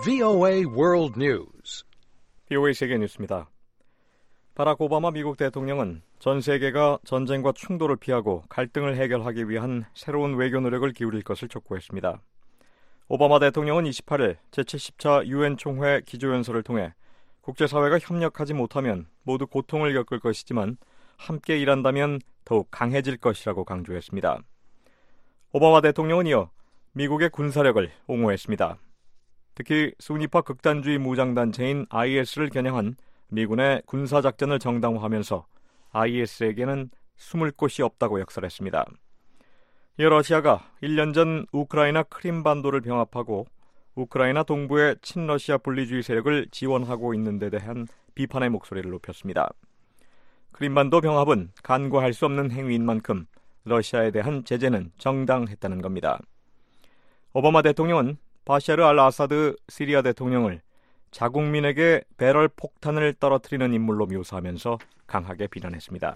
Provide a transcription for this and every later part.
VOA World News. VOA 세계 뉴스입니다. 바락 오바마 미국 대통령은 전 세계가 전쟁과 충돌을 피하고 갈등을 해결하기 위한 새로운 외교 노력을 기울일 것을 촉구했습니다. 오바마 대통령은 28일 제70차 유엔 총회 기조연설을 통해 국제사회가 협력하지 못하면 모두 고통을 겪을 것이지만 함께 일한다면 더욱 강해질 것이라고 강조했습니다. 오바마 대통령은 이어 미국의 군사력을 옹호했습니다. 특히 순위파 극단주의 무장단체인 IS를 겨냥한 미군의 군사작전을 정당화하면서 IS에게는 숨을 곳이 없다고 역설했습니다. 이어 러시아가 1년 전 우크라이나 크림반도를 병합하고 우크라이나 동부의 친러시아 분리주의 세력을 지원하고 있는 데 대한 비판의 목소리를 높였습니다. 크림반도 병합은 간과할 수 없는 행위인 만큼 러시아에 대한 제재는 정당했다는 겁니다. 오바마 대통령은 바샤르 알 아사드 시리아 대통령을 자국민에게 배럴 폭탄을 떨어뜨리는 인물로 묘사하면서 강하게 비난했습니다.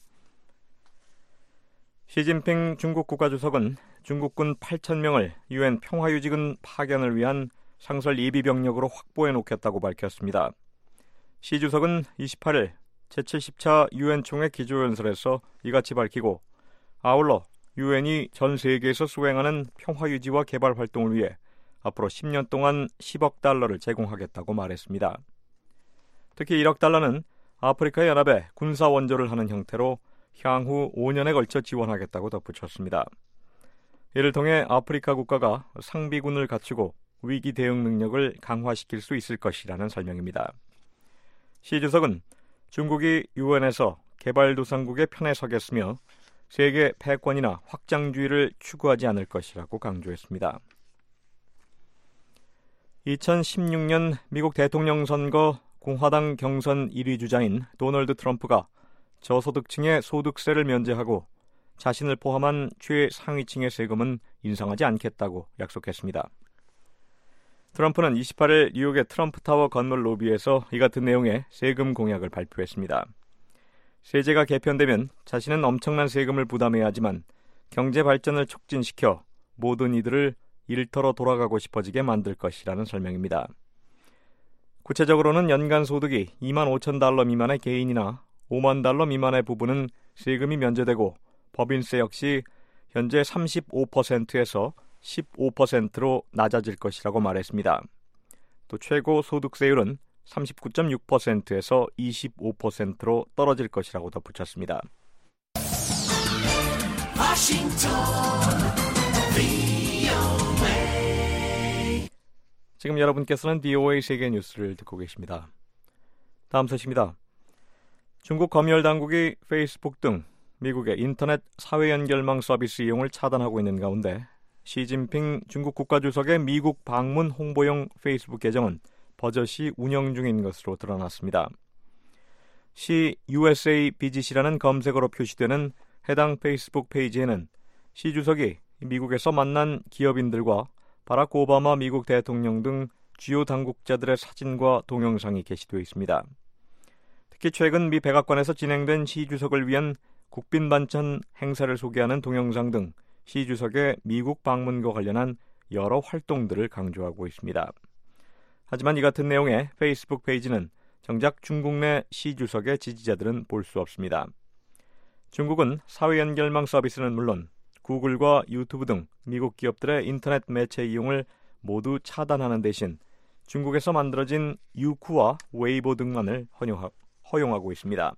시진핑 중국 국가주석은 중국군 8,000명을 유엔 평화유지군 파견을 위한 상설 예비병력으로 확보해 놓겠다고 밝혔습니다. 시 주석은 28일 제70차 유엔 총회 기조연설에서 이같이 밝히고 아울러 유엔이 전 세계에서 수행하는 평화유지와 개발 활동을 위해 앞으로 10년 동안 10억 달러를 제공하겠다고 말했습니다. 특히 1억 달러는 아프리카 연합에 군사 원조를 하는 형태로 향후 5년에 걸쳐 지원하겠다고 덧붙였습니다. 이를 통해 아프리카 국가가 상비군을 갖추고 위기 대응 능력을 강화시킬 수 있을 것이라는 설명입니다. 시 주석은 중국이 유엔에서 개발도상국의 편에 서겠으며 세계 패권이나 확장주의를 추구하지 않을 것이라고 강조했습니다. 2016년 미국 대통령 선거 공화당 경선 1위 주자인 도널드 트럼프가 저소득층의 소득세를 면제하고 자신을 포함한 최상위층의 세금은 인상하지 않겠다고 약속했습니다. 트럼프는 28일 뉴욕의 트럼프타워 건물 로비에서 이 같은 내용의 세금 공약을 발표했습니다. 세제가 개편되면 자신은 엄청난 세금을 부담해야 하지만 경제 발전을 촉진시켜 모든 이들을 일터로 돌아가고 싶어지게 만들 것이라는 설명입니다. 구체적으로는 연간 소득이 25,000달러 미만의 개인이나 5만 달러 미만의 부부는 세금이 면제되고 법인세 역시 현재 35%에서 15%로 낮아질 것이라고 말했습니다. 또 최고 소득세율은 39.6%에서 25%로 떨어질 것이라고 덧붙였습니다. 지금 여러분께서는 DOA 세계 뉴스를 듣고 계십니다. 다음 소식입니다. 중국 검열 당국이 페이스북 등 미국의 인터넷 사회연결망 서비스 이용을 차단하고 있는 가운데 시진핑 중국 국가주석의 미국 방문 홍보용 페이스북 계정은 버젓이 운영 중인 것으로 드러났습니다. 시 USA BGC라는 검색어로 표시되는 해당 페이스북 페이지에는 시 주석이 미국에서 만난 기업인들과 바락 오바마 미국 대통령 등 주요 당국자들의 사진과 동영상이 게시되어 있습니다. 특히 최근 미 백악관에서 진행된 시 주석을 위한 국빈 반찬 행사를 소개하는 동영상 등 시 주석의 미국 방문과 관련한 여러 활동들을 강조하고 있습니다. 하지만 이 같은 내용의 페이스북 페이지는 정작 중국 내 시 주석의 지지자들은 볼 수 없습니다. 중국은 사회연결망 서비스는 물론 구글과 유튜브 등 미국 기업들의 인터넷 매체 이용을 모두 차단하는 대신 중국에서 만들어진 유쿠와 웨이보 등만을 허용하고 있습니다.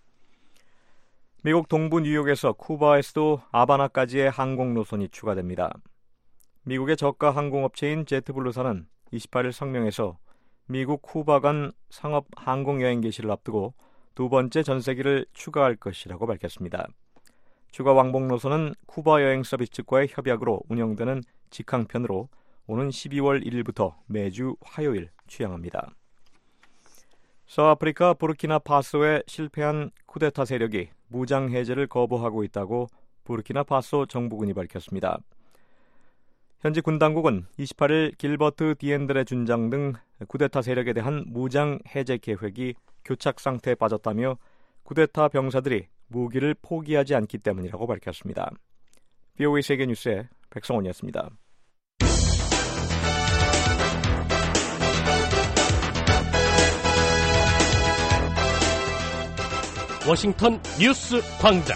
미국 동부 뉴욕에서 쿠바에서도 아바나까지의 항공 노선이 추가됩니다. 미국의 저가 항공업체인 제트블루사는 28일 성명에서 미국 쿠바 간 상업 항공 여행 개시를 앞두고 두 번째 전세기를 추가할 것이라고 밝혔습니다. 추가 왕복 노선은 쿠바 여행 서비스 측과의 협약으로 운영되는 직항편으로 오는 12월 1일부터 매주 화요일 취항합니다. 서아프리카 부르키나파소에 실패한 쿠데타 세력이 무장 해제를 거부하고 있다고 부르키나파소 정부군이 밝혔습니다. 현지 군 당국은 28일 길버트 디엔드레 준장 등 쿠데타 세력에 대한 무장 해제 계획이 교착 상태에 빠졌다며 쿠데타 병사들이 무기를 포기하지 않기 때문이라고 밝혔습니다. VOA 세계뉴스의 백성원이었습니다. 워싱턴 뉴스 광장.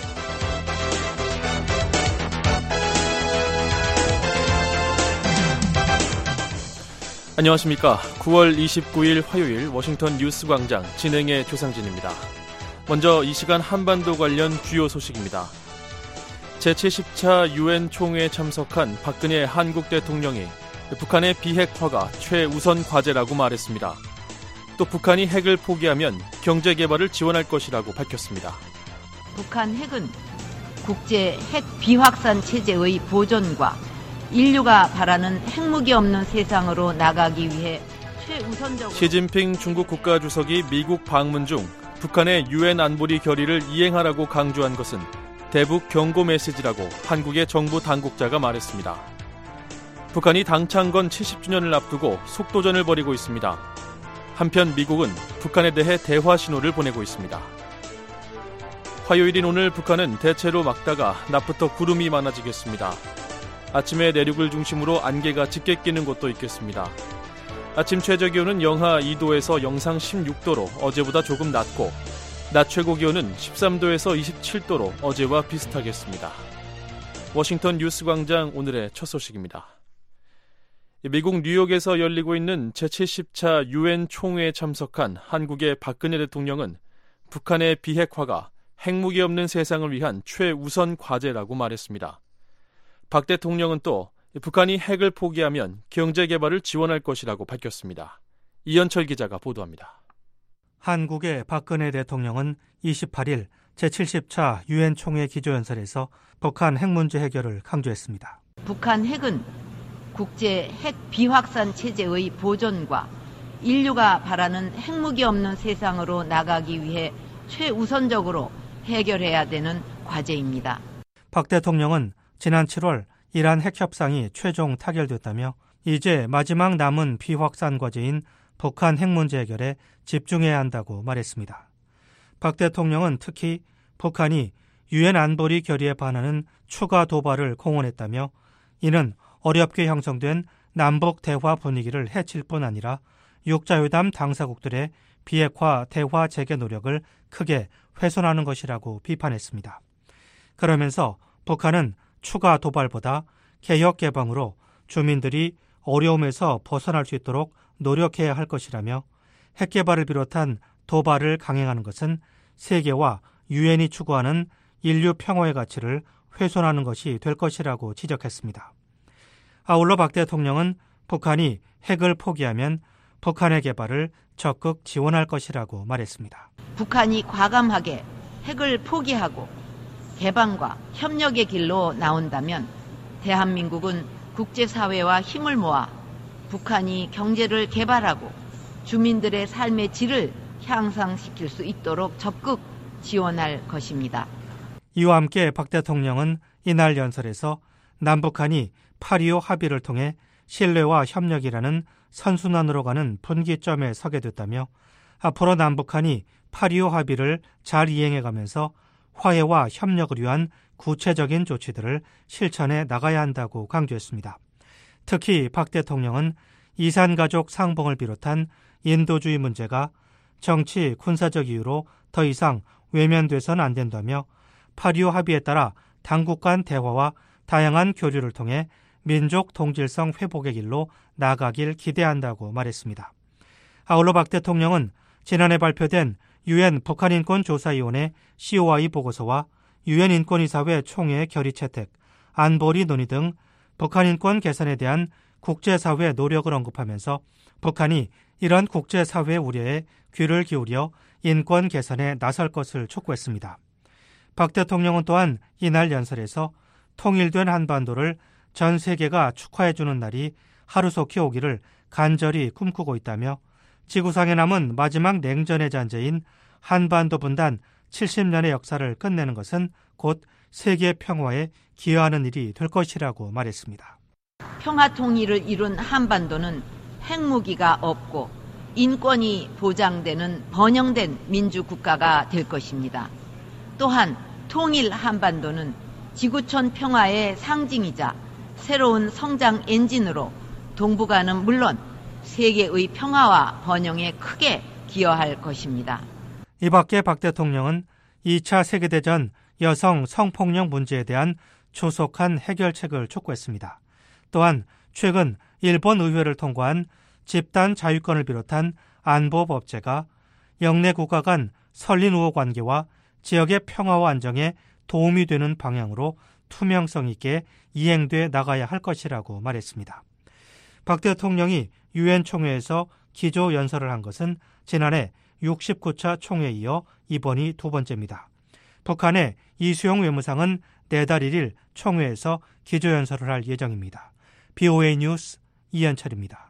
안녕하십니까. 9월 29일 화요일 워싱턴 뉴스 광장 진행의 조상진입니다. 먼저 이 시간 한반도 관련 주요 소식입니다. 제70차 UN 총회에 참석한 박근혜 한국 대통령이 북한의 비핵화가 최우선 과제라고 말했습니다. 또 북한이 핵을 포기하면 경제 개발을 지원할 것이라고 밝혔습니다. 북한 핵은 국제 핵 비확산 체제의 보존과 인류가 바라는 핵무기 없는 세상으로 나가기 위해 최우선적으로 시진핑 중국 국가주석이 미국 방문 중 북한의 UN 안보리 결의를 이행하라고 강조한 것은 대북 경고 메시지라고 한국의 정부 당국자가 말했습니다. 북한이 당창건 70주년을 앞두고 속도전을 벌이고 있습니다. 한편 미국은 북한에 대해 대화 신호를 보내고 있습니다. 화요일인 오늘 북한은 대체로 맑다가 낮부터 구름이 많아지겠습니다. 아침에 내륙을 중심으로 안개가 짙게 끼는 곳도 있겠습니다. 아침 최저기온은 영하 2도에서 영상 16도로 어제보다 조금 낮고 낮 최고기온은 13도에서 27도로 어제와 비슷하겠습니다. 워싱턴 뉴스 광장 오늘의 첫 소식입니다. 미국 뉴욕에서 열리고 있는 제70차 UN 총회에 참석한 한국의 박근혜 대통령은 북한의 비핵화가 핵무기 없는 세상을 위한 최우선 과제라고 말했습니다. 박 대통령은 또 북한이 핵을 포기하면 경제 개발을 지원할 것이라고 밝혔습니다. 이현철 기자가 보도합니다. 한국의 박근혜 대통령은 28일 제70차 UN 총회 기조연설에서 북한 핵 문제 해결을 강조했습니다. 북한 핵은 국제 핵 비확산 체제의 보존과 인류가 바라는 핵무기 없는 세상으로 나가기 위해 최우선적으로 해결해야 되는 과제입니다. 박 대통령은 지난 7월 이란 핵 협상이 최종 타결됐다며 이제 마지막 남은 비확산 과제인 북한 핵 문제 해결에 집중해야 한다고 말했습니다. 박 대통령은 특히 북한이 유엔 안보리 결의에 반하는 추가 도발을 공언했다며 이는 어렵게 형성된 남북 대화 분위기를 해칠 뿐 아니라 육자회담 당사국들의 비핵화 대화 재개 노력을 크게 훼손하는 것이라고 비판했습니다. 그러면서 북한은 추가 도발보다 개혁 개방으로 주민들이 어려움에서 벗어날 수 있도록 노력해야 할 것이라며 핵 개발을 비롯한 도발을 강행하는 것은 세계와 유엔이 추구하는 인류 평화의 가치를 훼손하는 것이 될 것이라고 지적했습니다. 아울러 박 대통령은 북한이 핵을 포기하면 북한의 개발을 적극 지원할 것이라고 말했습니다. 북한이 과감하게 핵을 포기하고 개방과 협력의 길로 나온다면 대한민국은 국제사회와 힘을 모아 북한이 경제를 개발하고 주민들의 삶의 질을 향상시킬 수 있도록 적극 지원할 것입니다. 이와 함께 박 대통령은 이날 연설에서 남북한이 8.25 합의를 통해 신뢰와 협력이라는 선순환으로 가는 분기점에 서게 됐다며 앞으로 남북한이 8.25 합의를 잘 이행해가면서 화해와 협력을 위한 구체적인 조치들을 실천해 나가야 한다고 강조했습니다. 특히 박 대통령은 이산가족 상봉을 비롯한 인도주의 문제가 정치, 군사적 이유로 더 이상 외면돼서는 안 된다며 8.25 합의에 따라 당국 간 대화와 다양한 교류를 통해 민족 동질성 회복의 길로 나아가길 기대한다고 말했습니다. 아울러 박 대통령은 지난해 발표된 유엔 북한인권조사위원회 COI 보고서와 유엔 인권이사회 총회 결의 채택, 안보리 논의 등 북한 인권 개선에 대한 국제사회 노력을 언급하면서 북한이 이런 국제사회 우려에 귀를 기울여 인권 개선에 나설 것을 촉구했습니다. 박 대통령은 또한 이날 연설에서 통일된 한반도를 전 세계가 축하해주는 날이 하루속히 오기를 간절히 꿈꾸고 있다며 지구상에 남은 마지막 냉전의 잔재인 한반도 분단 70년의 역사를 끝내는 것은 곧 세계 평화에 기여하는 일이 될 것이라고 말했습니다. 평화 통일을 이룬 한반도는 핵무기가 없고 인권이 보장되는 번영된 민주국가가 될 것입니다. 또한 통일 한반도는 지구촌 평화의 상징이자 새로운 성장 엔진으로 동북아는 물론 세계의 평화와 번영에 크게 기여할 것입니다. 이 밖에 박 대통령은 2차 세계대전 여성 성폭력 문제에 대한 조속한 해결책을 촉구했습니다. 또한 최근 일본 의회를 통과한 집단 자유권을 비롯한 안보법제가 영내 국가 간 설린 우호 관계와 지역의 평화와 안정에 도움이 되는 방향으로 투명성 있게 이행돼 나가야 할 것이라고 말했습니다. 박 대통령이 유엔 총회에서 기조 연설을 한 것은 지난해 69차 총회에 이어 이번이 두 번째입니다. 북한의 이수용 외무상은 내달 1일 총회에서 기조 연설을 할 예정입니다. BOA 뉴스 이현철입니다.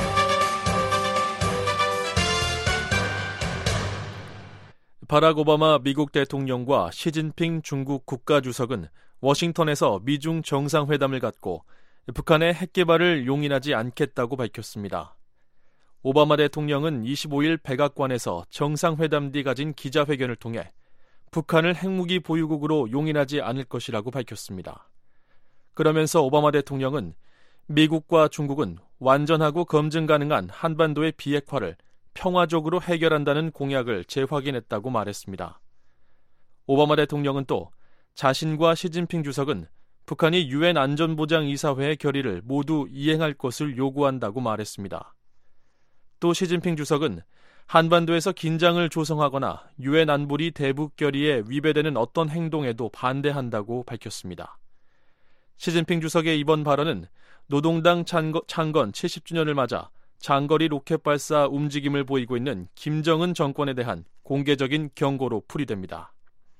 바락 오바마 미국 대통령과 시진핑 중국 국가주석은 워싱턴에서 미중 정상회담을 갖고 북한의 핵 개발을 용인하지 않겠다고 밝혔습니다. 오바마 대통령은 25일 백악관에서 정상회담 뒤 가진 기자회견을 통해 북한을 핵무기 보유국으로 용인하지 않을 것이라고 밝혔습니다. 그러면서 오바마 대통령은 미국과 중국은 완전하고 검증 가능한 한반도의 비핵화를 평화적으로 해결한다는 공약을 재확인했다고 말했습니다. 오바마 대통령은 또 자신과 시진핑 주석은 북한이 유엔 안전보장이사회의 결의를 모두 이행할 것을 요구한다고 말했습니다. 또 시진핑 주석은 한반도에서 긴장을 조성하거나 유엔 안보리 대북 결의에 위배되는 어떤 행동에도 반대한다고 밝혔습니다. 시진핑 주석의 이번 발언은 노동당 창건 70주년을 맞아 장거리 로켓 발사 움직임을 보이고 있는 김정은 정권에 대한 공개적인 경고로 풀이됩니다.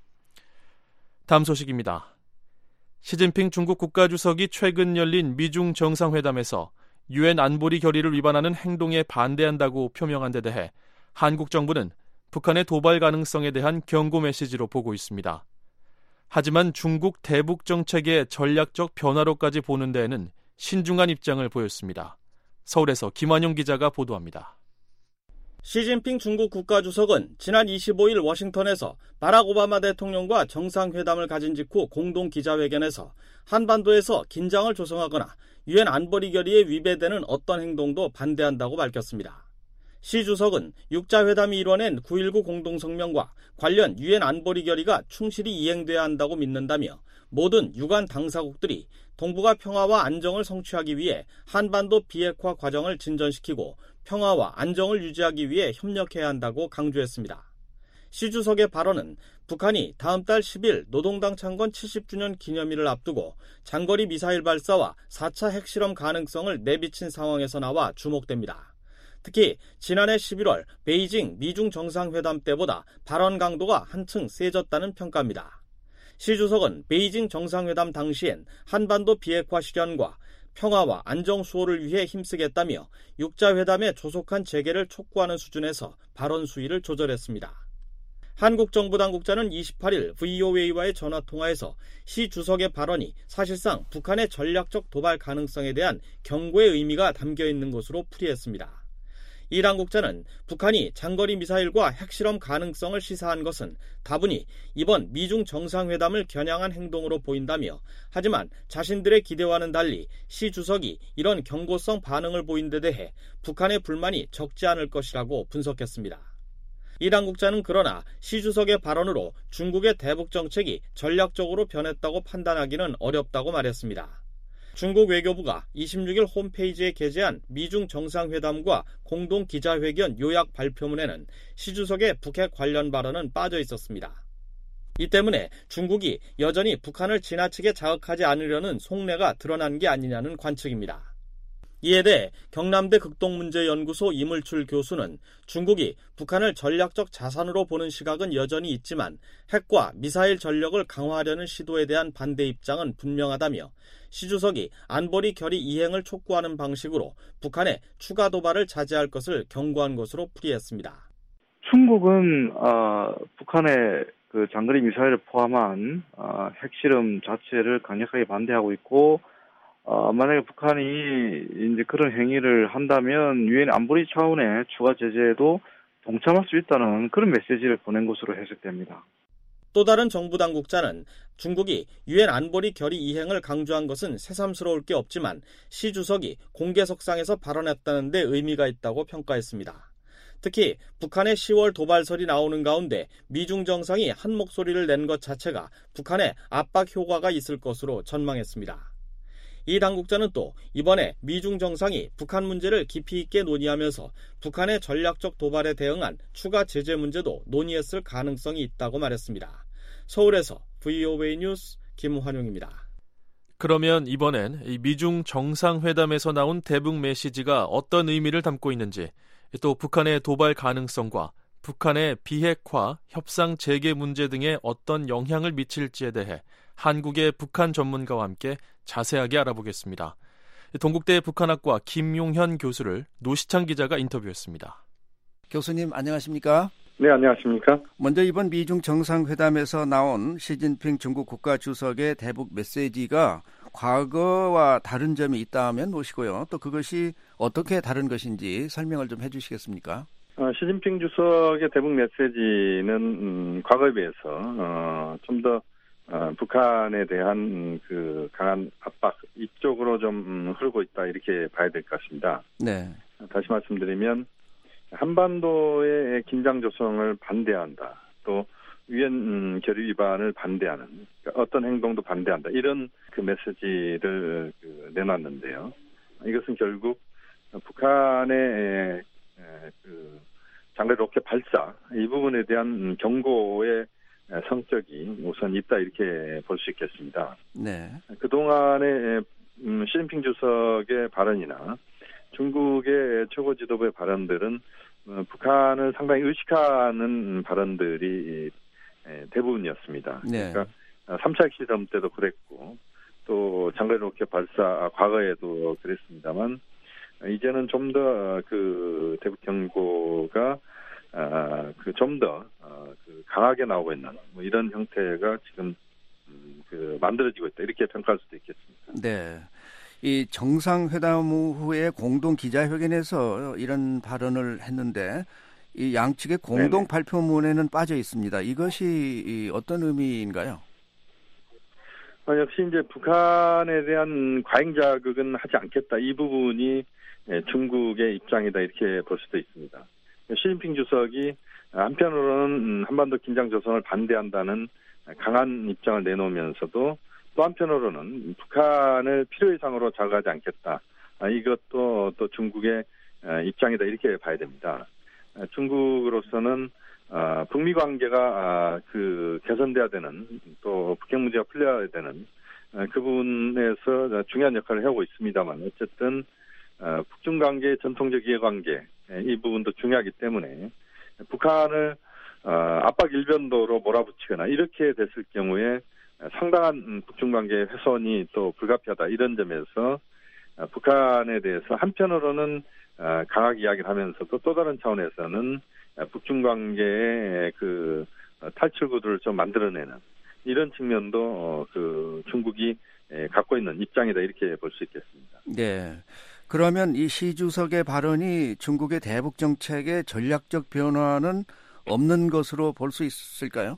다음 소식입니다. 시진핑 중국 국가주석이 최근 열린 미중 정상회담에서 유엔 안보리 결의를 위반하는 행동에 반대한다고 표명한 데 대해 한국 정부는 북한의 도발 가능성에 대한 경고 메시지로 보고 있습니다. 하지만 중국 대북 정책의 전략적 변화로까지 보는 데에는 신중한 입장을 보였습니다. 서울에서 김환용 기자가 보도합니다. 시진핑 중국 국가주석은 지난 25일 워싱턴에서 바락 오바마 대통령과 정상회담을 가진 직후 공동 기자회견에서 한반도에서 긴장을 조성하거나 유엔 안보리 결의에 위배되는 어떤 행동도 반대한다고 밝혔습니다. 시 주석은 6자 회담이 이뤄낸 9.19 공동성명과 관련 유엔 안보리 결의가 충실히 이행돼야 한다고 믿는다며 모든 유관 당사국들이 동북아 평화와 안정을 성취하기 위해 한반도 비핵화 과정을 진전시키고 평화와 안정을 유지하기 위해 협력해야 한다고 강조했습니다. 시 주석의 발언은 북한이 다음 달 10일 노동당 창건 70주년 기념일을 앞두고 장거리 미사일 발사와 4차 핵실험 가능성을 내비친 상황에서 나와 주목됩니다. 특히 지난해 11월 베이징 미중 정상회담 때보다 발언 강도가 한층 세졌다는 평가입니다. 시 주석은 베이징 정상회담 당시엔 한반도 비핵화 실현과 평화와 안정 수호를 위해 힘쓰겠다며 6자 회담의 조속한 재개를 촉구하는 수준에서 발언 수위를 조절했습니다. 한국 정부 당국자는 28일 VOA와의 전화통화에서 시 주석의 발언이 사실상 북한의 전략적 도발 가능성에 대한 경고의 의미가 담겨 있는 것으로 풀이했습니다. 이 당국자는 북한이 장거리 미사일과 핵실험 가능성을 시사한 것은 다분히 이번 미중 정상회담을 겨냥한 행동으로 보인다며 하지만 자신들의 기대와는 달리 시 주석이 이런 경고성 반응을 보인 데 대해 북한의 불만이 적지 않을 것이라고 분석했습니다. 이 당국자는 그러나 시 주석의 발언으로 중국의 대북 정책이 전략적으로 변했다고 판단하기는 어렵다고 말했습니다. 중국 외교부가 26일 홈페이지에 게재한 미중 정상회담과 공동 기자회견 요약 발표문에는 시 주석의 북핵 관련 발언은 빠져 있었습니다. 이 때문에 중국이 여전히 북한을 지나치게 자극하지 않으려는 속내가 드러난 게 아니냐는 관측입니다. 이에 대해 경남대 극동문제연구소 이물출 교수는 중국이 북한을 전략적 자산으로 보는 시각은 여전히 있지만 핵과 미사일 전력을 강화하려는 시도에 대한 반대 입장은 분명하다며 시 주석이 안보리 결의 이행을 촉구하는 방식으로 북한의 추가 도발을 자제할 것을 경고한 것으로 풀이했습니다. 중국은 북한의 그 장거리 미사일을 포함한 핵실험 자체를 강력하게 반대하고 있고 만약에 북한이 이제 그런 행위를 한다면 유엔 안보리 차원의 추가 제재에도 동참할 수 있다는 그런 메시지를 보낸 것으로 해석됩니다. 또 다른 정부 당국자는 중국이 유엔 안보리 결의 이행을 강조한 것은 새삼스러울 게 없지만 시 주석이 공개석상에서 발언했다는 데 의미가 있다고 평가했습니다. 특히 북한의 10월 도발설이 나오는 가운데 미중 정상이 한 목소리를 낸 것 자체가 북한에 압박 효과가 있을 것으로 전망했습니다. 이 당국자는 또 이번에 미중 정상이 북한 문제를 깊이 있게 논의하면서 북한의 전략적 도발에 대응한 추가 제재 문제도 논의했을 가능성이 있다고 말했습니다. 서울에서 VOA 뉴스 김환용입니다. 그러면 이번엔 이 미중 정상회담에서 나온 대북 메시지가 어떤 의미를 담고 있는지, 또 북한의 도발 가능성과 북한의 비핵화, 협상 재개 문제 등에 어떤 영향을 미칠지에 대해 한국의 북한 전문가와 함께 자세하게 알아보겠습니다. 동국대 북한학과 김용현 교수를 노시창 기자가 인터뷰했습니다. 교수님 안녕하십니까? 네, 안녕하십니까? 먼저 이번 미중 정상회담에서 나온 시진핑 중국 국가주석의 대북 메시지가 과거와 다른 점이 있다 하면 무엇이고요. 또 그것이 어떻게 다른 것인지 설명을 좀 해주시겠습니까? 시진핑 주석의 대북 메시지는 과거에 비해서 좀 더 북한에 대한 그 강한 압박 이쪽으로 좀 흐르고 있다 이렇게 봐야 될 것 같습니다. 네. 다시 말씀드리면 한반도의 긴장 조성을 반대한다. 또 유엔 결의 위반을 반대하는 그러니까 어떤 행동도 반대한다. 이런 그 메시지를 내놨는데요. 이것은 결국 북한의 그 장거리 로켓 발사 이 부분에 대한 경고의 성격이 우선 있다 이렇게 볼 수 있겠습니다. 네. 그동안의 시진핑 주석의 발언이나 중국의 최고 지도부의 발언들은 북한을 상당히 의식하는 발언들이 대부분이었습니다. 네. 그러니까 3차 핵실험 때도 그랬고 또 장거리 로켓 발사 과거에도 그랬습니다만 이제는 좀 더 그 대북 경고가 좀 더 강하게 나오고 있는 뭐 이런 형태가 지금 만들어지고 있다 이렇게 평가할 수도 있겠습니다. 네. 이 정상회담 후에 공동 기자회견에서 이런 발언을 했는데 이 양측의 공동 발표문에는 빠져 있습니다. 이것이 어떤 의미인가요? 역시 이제 북한에 대한 과잉 자극은 하지 않겠다. 이 부분이 중국의 입장이다 이렇게 볼 수도 있습니다. 시진핑 주석이 한편으로는 한반도 긴장 조성을 반대한다는 강한 입장을 내놓으면서도 또 한편으로는 북한을 필요 이상으로 자극하지 않겠다. 이것도 또 중국의 입장이다 이렇게 봐야 됩니다. 중국으로서는 북미 관계가 개선돼야 되는 또 북핵 문제가 풀려야 되는 그 부분에서 중요한 역할을 하고 있습니다만 어쨌든 북중 관계의 전통적 이해관계 이 부분도 중요하기 때문에 북한을 압박 일변도로 몰아붙이거나 이렇게 됐을 경우에 상당한 북중 관계 훼손이 또 불가피하다 이런 점에서 북한에 대해서 한편으로는 강하게 이야기를 하면서도 또 다른 차원에서는 북중 관계의 그 탈출구들을 좀 만들어내는 이런 측면도 중국이 갖고 있는 입장이다 이렇게 볼 수 있겠습니다. 네. 그러면 이 시 주석의 발언이 중국의 대북 정책의 전략적 변화는 없는 것으로 볼 수 있을까요?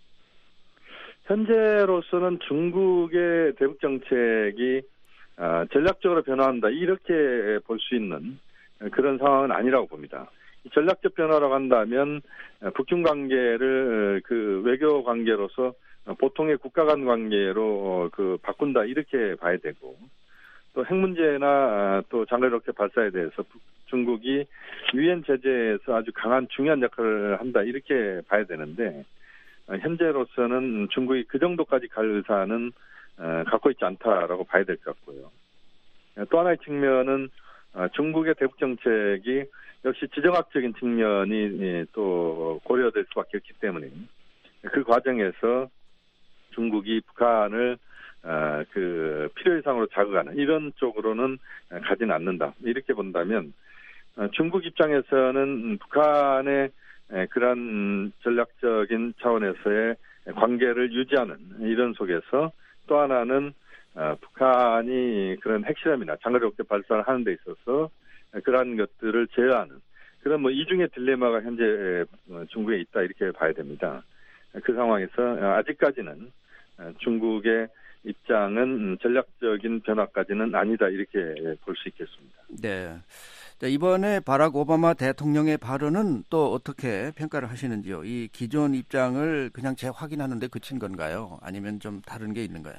현재로서는 중국의 대북 정책이 전략적으로 변화한다 이렇게 볼 수 있는 그런 상황은 아니라고 봅니다. 전략적 변화라고 한다면 북중 관계를 외교 관계로서 보통의 국가 간 관계로 바꾼다 이렇게 봐야 되고 또 핵 문제나 또 장거리 로켓 발사에 대해서 중국이 유엔 제재에서 아주 강한 중요한 역할을 한다 이렇게 봐야 되는데 현재로서는 중국이 그 정도까지 갈 의사는 갖고 있지 않다라고 봐야 될 것 같고요. 또 하나의 측면은 중국의 대북 정책이 역시 지정학적인 측면이 또 고려될 수밖에 없기 때문에 그 과정에서 중국이 북한을 필요 이상으로 자극하는 이런 쪽으로는 가지는 않는다. 이렇게 본다면 중국 입장에서는 북한의 그런 전략적인 차원에서의 관계를 유지하는 이런 속에서 또 하나는 북한이 그런 핵실험이나 장거리 로켓 발사를 하는 데 있어서 그러한 것들을 제어하는 그런 이중의 딜레마가 현재 중국에 있다 이렇게 봐야 됩니다. 그 상황에서 아직까지는 중국의 입장은 전략적인 변화까지는 아니다 이렇게 볼 수 있겠습니다. 네. 자, 이번에 바락 오바마 대통령의 발언은 또 어떻게 평가를 하시는지요? 이 기존 입장을 그냥 재확인하는 데 그친 건가요? 아니면 좀 다른 게 있는가요?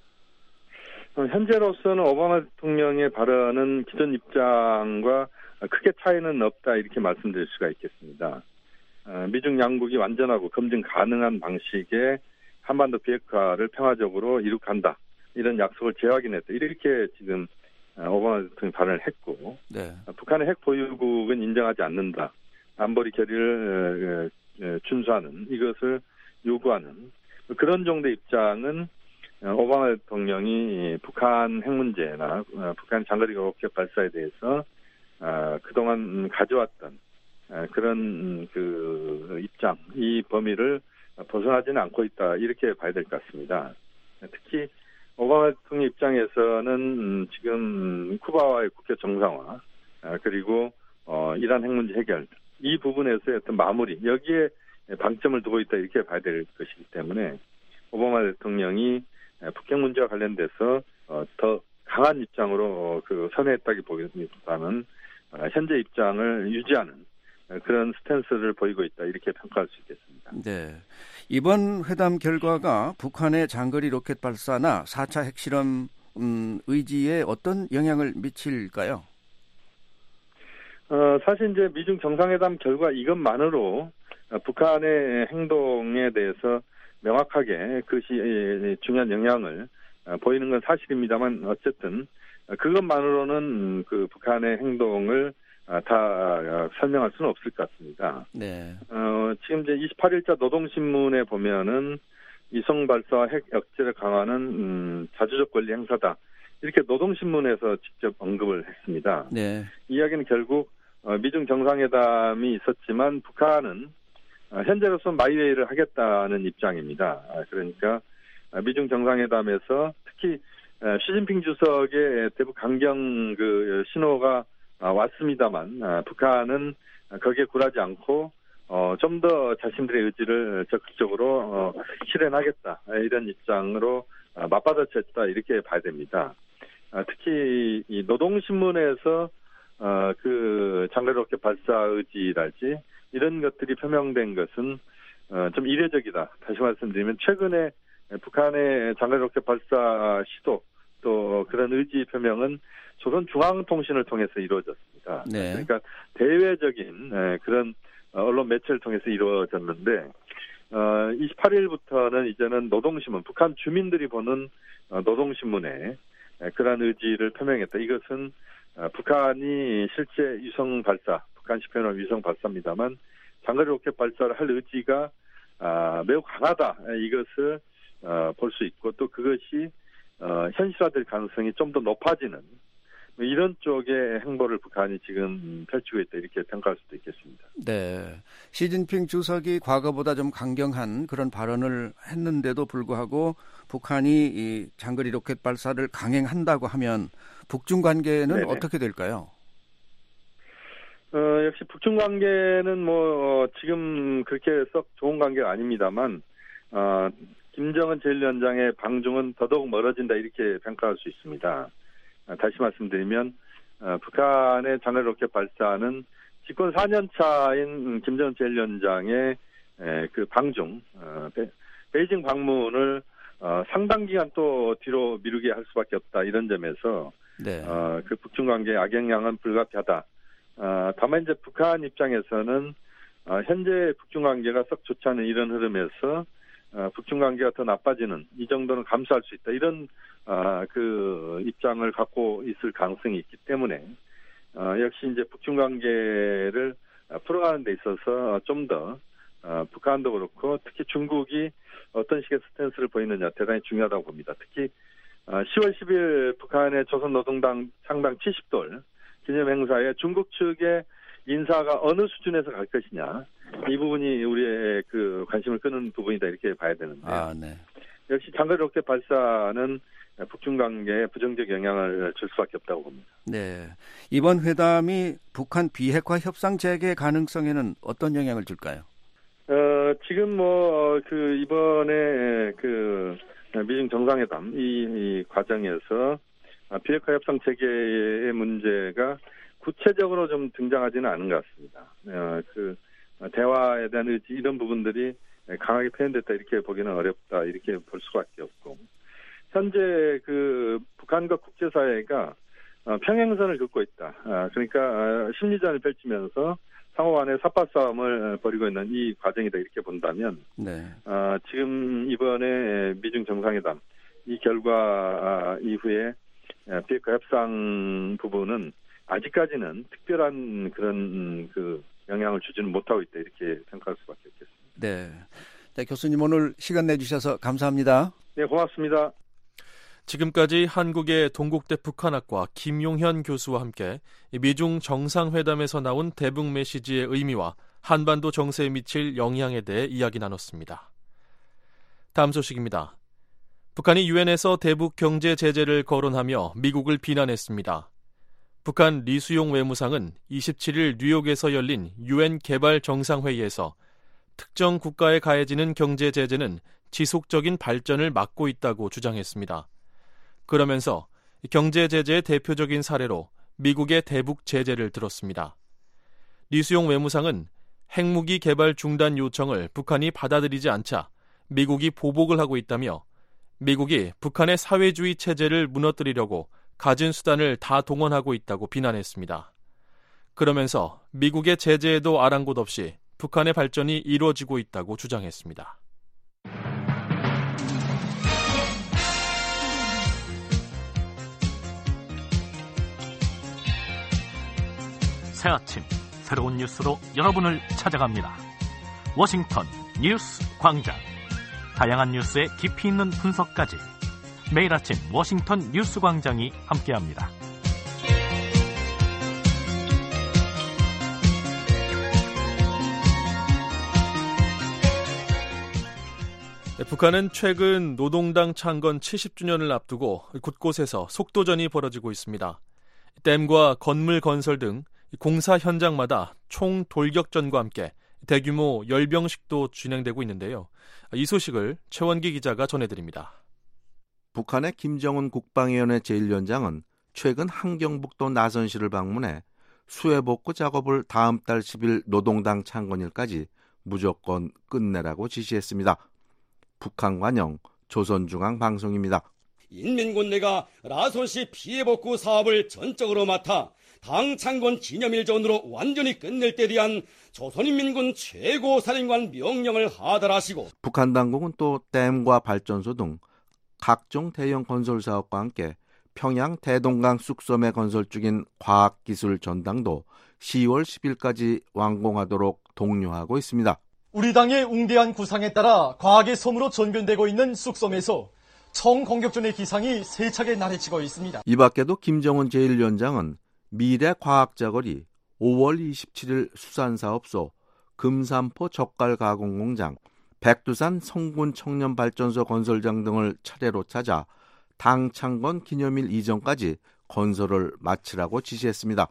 현재로서는 오바마 대통령의 발언은 기존 입장과 크게 차이는 없다 이렇게 말씀드릴 수가 있겠습니다. 미중 양국이 완전하고 검증 가능한 방식의 한반도 비핵화를 평화적으로 이룩한다. 이런 약속을 재확인했다. 이렇게 지금 오바마 대통령이 발언을 했고 네. 북한의 핵 보유국은 인정하지 않는다. 안보리 결의를 준수하는 이것을 요구하는 그런 정도의 입장은 오바마 대통령이 북한 핵 문제나 북한 장거리 로켓 발사에 대해서 그동안 가져왔던 그런 그 입장, 이 범위를 벗어나지는 않고 있다 이렇게 봐야 될 것 같습니다. 특히 오바마 대통령 입장에서는 지금 쿠바와의 국교 정상화 그리고 이란 핵 문제 해결 이 부분에서의 어떤 마무리 여기에 방점을 두고 있다 이렇게 봐야 될 것이기 때문에 오바마 대통령이 북핵 문제와 관련돼서 더 강한 입장으로 선회했다기보다는 현재 입장을 유지하는 그런 스탠스를 보이고 있다 이렇게 평가할 수 있겠습니다. 네, 이번 회담 결과가 북한의 장거리 로켓 발사나 4차 핵실험 의지에 어떤 영향을 미칠까요? 사실 이제 미중 정상회담 결과 이것만으로 북한의 행동에 대해서 명확하게 그것이 중요한 영향을 보이는 건 사실입니다만 어쨌든 그것만으로는 그 북한의 행동을 다 설명할 수는 없을 것 같습니다. 네. 지금 이제 28일자 노동신문에 보면은 위성 발사와 핵 억제를 강화하는 자주적 권리 행사다. 이렇게 노동신문에서 직접 언급을 했습니다. 네. 이야기는 결국 미중 정상회담이 있었지만 북한은 현재로서는 마이웨이를 하겠다는 입장입니다. 그러니까 미중 정상회담에서 특히 시진핑 주석의 대북 강경 그 신호가 왔습니다만 북한은 거기에 굴하지 않고 좀 더 자신들의 의지를 적극적으로 실현하겠다 이런 입장으로 맞받아쳤다 이렇게 봐야 됩니다. 특히 이 노동신문에서 그 장거리 로켓 발사 의지랄지 이런 것들이 표명된 것은 좀 이례적이다. 다시 말씀드리면 최근에 북한의 장거리 로켓 발사 시도 또 그런 의지 표명은 조선중앙통신을 통해서 이루어졌습니다. 네. 그러니까 대외적인 그런 언론 매체를 통해서 이루어졌는데 28일부터는 이제는 노동신문, 북한 주민들이 보는 노동신문에 그러한 의지를 표명했다. 이것은 북한이 실제 위성 발사, 북한 시편의 위성 발사입니다만 장거리 로켓 발사를 할 의지가 매우 강하다. 이것을 볼 수 있고 또 그것이 현실화될 가능성이 좀 더 높아지는 이런 쪽의 행보를 북한이 지금 펼치고 있다 이렇게 평가할 수도 있겠습니다. 네, 시진핑 주석이 과거보다 좀 강경한 그런 발언을 했는데도 불구하고 북한이 이 장거리 로켓 발사를 강행한다고 하면 북중 관계는 네네. 어떻게 될까요? 역시 북중 관계는 지금 그렇게 썩 좋은 관계가 아닙니다만 김정은 제1위원장의 방중은 더더욱 멀어진다 이렇게 평가할 수 있습니다. 다시 말씀드리면 북한의 장거리 로켓 발사는 집권 4년 차인 김정은 제1위원장의 그 방중 베이징 방문을 상당 기간 또 뒤로 미루게 할 수밖에 없다 이런 점에서 네. 그 북중 관계의 악영향은 불가피하다. 다만 이제 북한 입장에서는 현재 북중 관계가 썩 좋지 않은 이런 흐름에서 북중 관계가 더 나빠지는 이 정도는 감수할 수 있다. 이런 그 입장을 갖고 있을 가능성이 있기 때문에 역시 이제 북중 관계를 풀어가는 데 있어서 좀 더 북한도 그렇고 특히 중국이 어떤 식의 스탠스를 보이느냐 대단히 중요하다고 봅니다. 특히 10월 10일 북한의 조선노동당 창당 70돌 기념 행사에 중국 측의 인사가 어느 수준에서 갈 것이냐 이 부분이 우리의 그 관심을 끄는 부분이다 이렇게 봐야 되는데요. 네. 역시 장거리 로켓 발사는 북중 관계에 부정적 영향을 줄 수밖에 없다고 봅니다. 네, 이번 회담이 북한 비핵화 협상 재개 가능성에는 어떤 영향을 줄까요? 지금 이번에 미중 정상회담 이 과정에서 비핵화 협상 체계의 문제가 구체적으로 좀 등장하지는 않은 것 같습니다. 그 대화에 대한 의지 이런 부분들이 강하게 표현됐다 이렇게 보기는 어렵다 이렇게 볼 수밖에 없고 현재 그 북한과 국제사회가 평행선을 긋고 있다. 그러니까 심리전을 펼치면서 상호 간의 삿발싸움을 벌이고 있는 이 과정이다 이렇게 본다면 네. 지금 이번에 미중 정상회담 이 결과 이후에 비핵화 협상 부분은 아직까지는 특별한 그런 그 영향을 주지는 못하고 있다 이렇게 생각할 수밖에 없겠습니다. 네. 자, 교수님 오늘 시간 내주셔서 감사합니다. 네, 고맙습니다. 지금까지 한국의 동국대 북한학과 김용현 교수와 함께 미중 정상회담에서 나온 대북 메시지의 의미와 한반도 정세에 미칠 영향에 대해 이야기 나눴습니다. 다음 소식입니다. 북한이 유엔에서 대북 경제 제재를 거론하며 미국을 비난했습니다. 북한 리수용 외무상은 27일 뉴욕에서 열린 유엔 개발 정상회의에서 특정 국가에 가해지는 경제 제재는 지속적인 발전을 막고 있다고 주장했습니다. 그러면서 경제 제재의 대표적인 사례로 미국의 대북 제재를 들었습니다. 리수용 외무상은 핵무기 개발 중단 요청을 북한이 받아들이지 않자 미국이 보복을 하고 있다며 미국이 북한의 사회주의 체제를 무너뜨리려고 가진 수단을 다 동원하고 있다고 비난했습니다. 그러면서 미국의 제재에도 아랑곳 없이 북한의 발전이 이루어지고 있다고 주장했습니다. 새 아침 새로운 뉴스로 여러분을 찾아갑니다. 워싱턴 뉴스 광장. 다양한 뉴스의 깊이 있는 분석까지 매일 아침 워싱턴 뉴스 광장이 함께합니다. 북한은 최근 노동당 창건 70주년을 앞두고 곳곳에서 속도전이 벌어지고 있습니다. 댐과 건물 건설 등 공사 현장마다 총 돌격전과 함께 대규모 열병식도 진행되고 있는데요. 이 소식을 최원기 기자가 전해드립니다. 북한의 김정은 국방위원회 제1위원장은 최근 함경북도 나선시를 방문해 수해 복구 작업을 다음 달 10일 노동당 창건일까지 무조건 끝내라고 지시했습니다. 북한 관영 조선중앙방송입니다. 인민군대가 나선시 피해복구 사업을 전적으로 맡아 당 창건 기념일 전으로 완전히 끝낼 때 대한 조선인민군 최고사령관 명령을 하달하시고 북한 당국은 또 댐과 발전소 등 각종 대형 건설 사업과 함께 평양 대동강 쑥섬에 건설 중인 과학기술 전당도 10월 10일까지 완공하도록 독려하고 있습니다. 우리 당의 웅대한 구상에 따라 과학의 섬으로 전변되고 있는 쑥섬에서 청공격전의 기상이 세차게 나래치고 있습니다. 이 밖에도 김정은 제1위원장은 미래과학자거리, 5월 27일 수산사업소, 금산포 젓갈가공공장, 백두산 성군 청년발전소 건설장 등을 차례로 찾아 당 창건 기념일 이전까지 건설을 마치라고 지시했습니다.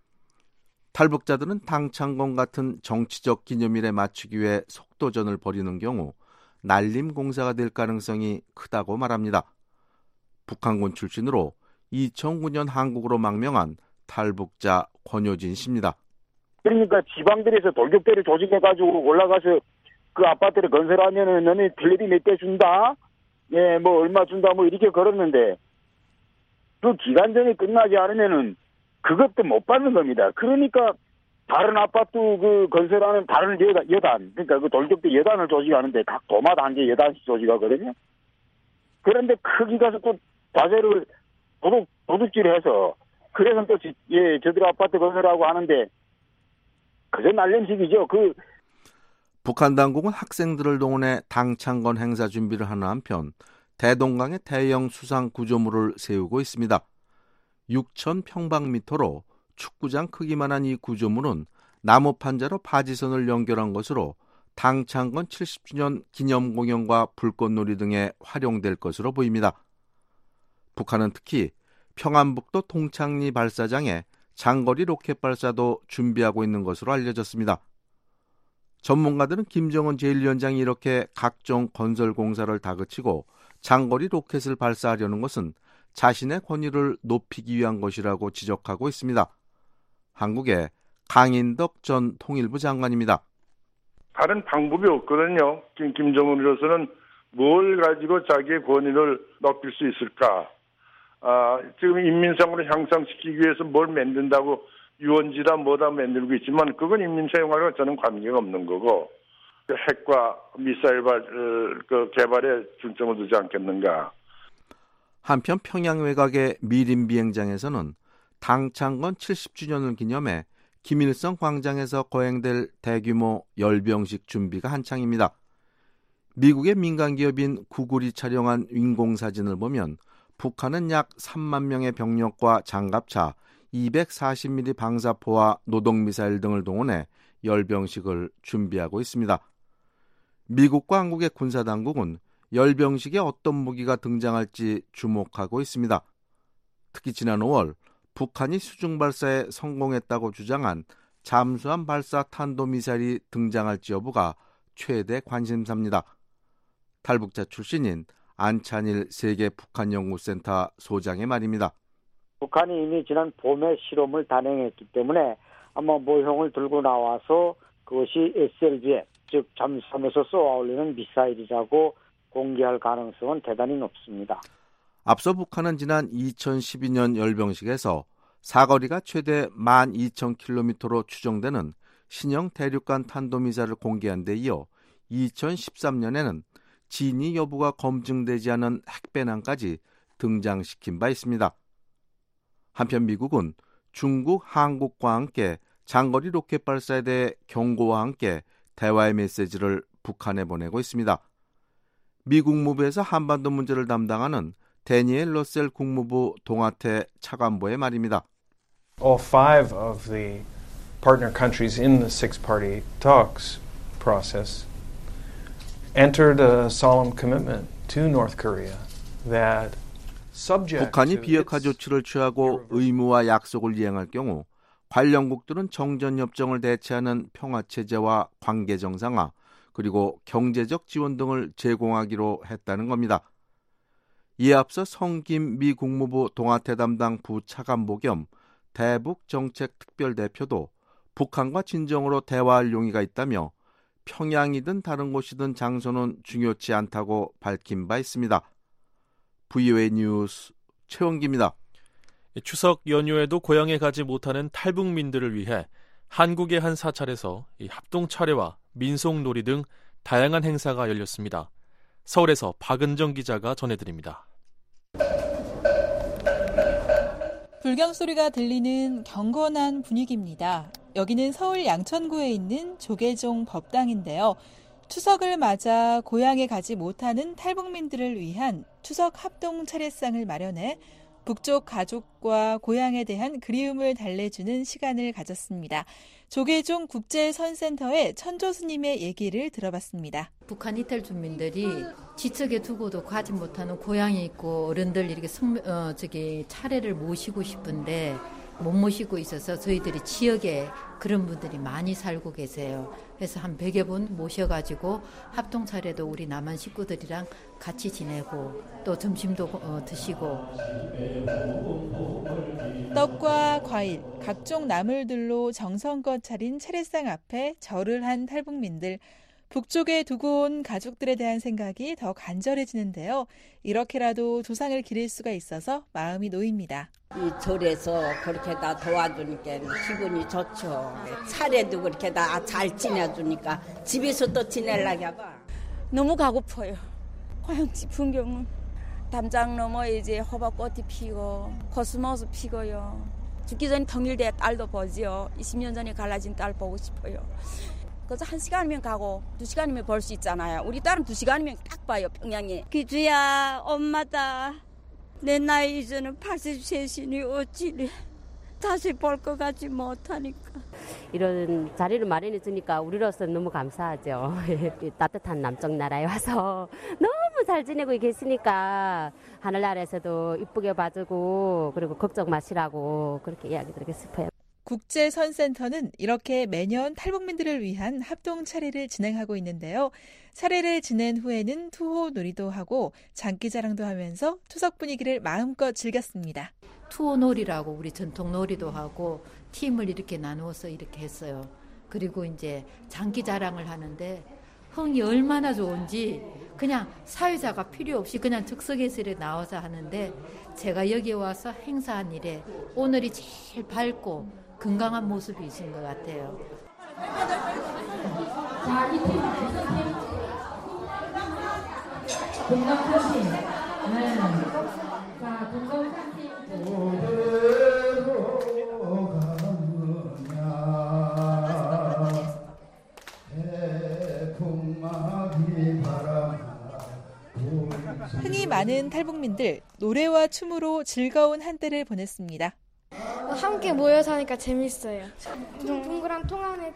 탈북자들은 당 창건 같은 정치적 기념일에 맞추기 위해 속도전을 벌이는 경우 날림 공사가 될 가능성이 크다고 말합니다. 북한군 출신으로 2009년 한국으로 망명한 탈북자 권효진 씨입니다. 그러니까 지방들에서 돌격대를 조직해가지고 올라가서 그 아파트를 건설하면은 너네 텔레비 몇 개 준다? 예, 뭐 얼마 준다? 뭐 이렇게 걸었는데 그 기간 전에 끝나지 않으면은 그것도 못 받는 겁니다. 그러니까 다른 아파트 그 건설하는 다른 여단, 그러니까 그 돌격대 여단을 조직하는데 각 도마다 한 개 여단씩 조직하거든요. 그런데 거기 가서 또 과제를 도둑질해서 그래서 또 저들 아파트 건설하고 하는데 그저 날림식이죠. 북한 당국은 학생들을 동원해 당 창건 행사 준비를 하는 한편 대동강에 대형 수상 구조물을 세우고 있습니다. 6,000평방미터로 축구장 크기만한 이 구조물은 나무 판자로 바지선을 연결한 것으로 당 창건 70주년 기념 공연과 불꽃놀이 등에 활용될 것으로 보입니다. 북한은 특히 평안북도 동창리 발사장에 장거리 로켓 발사도 준비하고 있는 것으로 알려졌습니다. 전문가들은 김정은 제1위원장이 이렇게 각종 건설 공사를 다그치고 장거리 로켓을 발사하려는 것은 자신의 권위를 높이기 위한 것이라고 지적하고 있습니다. 한국의 강인덕 전 통일부 장관입니다. 다른 방법이 없거든요. 김정은으로서는 뭘 가지고 자기의 권위를 높일 수 있을까? 지금 인민상으로 향상시키기 위해서 뭘 만든다고 유원지다 뭐다 만들고 있지만 그건 인민사용하고 저는 관계가 없는 거고 핵과 미사일 개발에 중점을 두지 않겠는가. 한편 평양 외곽의 미림 비행장에서는 당창건 70주년을 기념해 김일성 광장에서 거행될 대규모 열병식 준비가 한창입니다. 미국의 민간기업인 구글이 촬영한 인공사진을 보면 북한은 약 3만 명의 병력과 장갑차, 240mm 방사포와 노동미사일 등을 동원해 열병식을 준비하고 있습니다. 미국과 한국의 군사당국은 열병식에 어떤 무기가 등장할지 주목하고 있습니다. 특히 지난 5월 북한이 수중발사에 성공했다고 주장한 잠수함 발사 탄도미사일이 등장할지 여부가 최대 관심사입니다. 탈북자 출신인 안찬일 세계 북한연구센터 소장의 말입니다. 북한이 이미 지난 봄에 실험을 단행했기 때문에 아마 모형을 들고 나와서 그것이 SLBM, 즉 잠수함에서 쏘아올리는 미사일이라고 공개할 가능성은 대단히 높습니다. 앞서 북한은 지난 2012년 열병식에서 사거리가 최대 12,000km로 추정되는 신형 대륙간 탄도미사일을 공개한 데 이어 2013년에는 진위 여부가 검증되지 않은 핵배낭까지 등장시킨 바 있습니다. 한편 미국은 중국, 한국과 함께 장거리 로켓 발사에 대해 경고와 함께 대화의 메시지를 북한에 보내고 있습니다. 미 국무부에서 한반도 문제를 담당하는 데니엘 러셀 국무부 동아태 차관보의 말입니다. All five of the partner countries in the six-party talks process entered a solemn commitment to North Korea that 북한이 비핵화 조치를 취하고 의무와 약속을 이행할 경우 관련국들은 정전협정을 대체하는 평화체제와 관계 정상화 그리고 경제적 지원 등을 제공하기로 했다는 겁니다. 이에 앞서 성김 미 국무부 동아태 담당 부차관보 겸 대북정책특별대표도 북한과 진정으로 대화할 용의가 있다며 평양이든 다른 곳이든 장소는 중요치 않다고 밝힌 바 있습니다. VOA 뉴스 최원기입니다. 추석 연휴에도 고향에 가지 못하는 탈북민들을 위해 한국의 한 사찰에서 합동 차례와 민속놀이 등 다양한 행사가 열렸습니다. 서울에서 박은정 기자가 전해드립니다. 불경 소리가 들리는 경건한 분위기입니다. 여기는 서울 양천구에 있는 조계종 법당인데요. 추석을 맞아 고향에 가지 못하는 탈북민들을 위한 추석 합동 차례상을 마련해 북쪽 가족과 고향에 대한 그리움을 달래주는 시간을 가졌습니다. 조계종 국제선센터의 천조 스님의 얘기를 들어봤습니다. 북한 이탈 주민들이 지척에 두고도 가지 못하는 고향이 있고 어른들 이렇게 차례를 모시고 싶은데 못 모시고 있어서 저희들이 지역에 그런 분들이 많이 살고 계세요. 그래서 한 100여 분 모셔가지고 합동 차례도 우리 남한 식구들이랑 같이 지내고 또 점심도 드시고 떡과 과일, 각종 나물들로 정성껏 차린 차례상 앞에 절을 한 탈북민들. 북쪽에 두고 온 가족들에 대한 생각이 더 간절해지는데요. 이렇게라도 조상을 기릴 수가 있어서 마음이 놓입니다. 이 절에서 그렇게 다 도와주니까 기분이 좋죠. 차례도 그렇게 다 잘 지내주니까 집에서 또 지내려고 해봐. 너무 가고파요. 고향집 풍경은 담장 너머에 이제 호박꽃이 피고 코스모스 피고요. 죽기 전에 통일대 딸도 보지요. 20년 전에 갈라진 딸 보고 싶어요. 그래서 1시간이면 가고 2시간이면 볼 수 있잖아요. 우리 딸은 2시간이면 딱 봐요, 평양에. 기주야, 엄마다. 내 나이 이제는 83이니 어찌래. 다시 볼 것 같지 못하니까. 이런 자리를 마련해 주니까 우리로서는 너무 감사하죠. 따뜻한 남쪽 나라에 와서 너무 잘 지내고 계시니까 하늘나라에서도 이쁘게 봐주고 그리고 걱정 마시라고 그렇게 이야기 드리고 싶어요. 국제선센터는 이렇게 매년 탈북민들을 위한 합동 차례를 진행하고 있는데요. 차례를 지낸 후에는 투호 놀이도 하고 장기자랑도 하면서 추석 분위기를 마음껏 즐겼습니다. 투호 놀이라고 우리 전통 놀이도 하고 팀을 이렇게 나누어서 이렇게 했어요. 그리고 이제 장기자랑을 하는데 흥이 얼마나 좋은지 그냥 사회자가 필요 없이 그냥 즉석에서 나와서 하는데 제가 여기 와서 행사한 일에 오늘이 제일 밝고 건강한 모습이 있는 것 같아요. 자, 이 팀 동갑한 팀. 네. 자, 동갑한 팀. 흥이 많은 탈북민들, 노래와 춤으로 즐거운 한때를 보냈습니다. 함께 모여서 하니까 재밌어요. 동구랑 통하는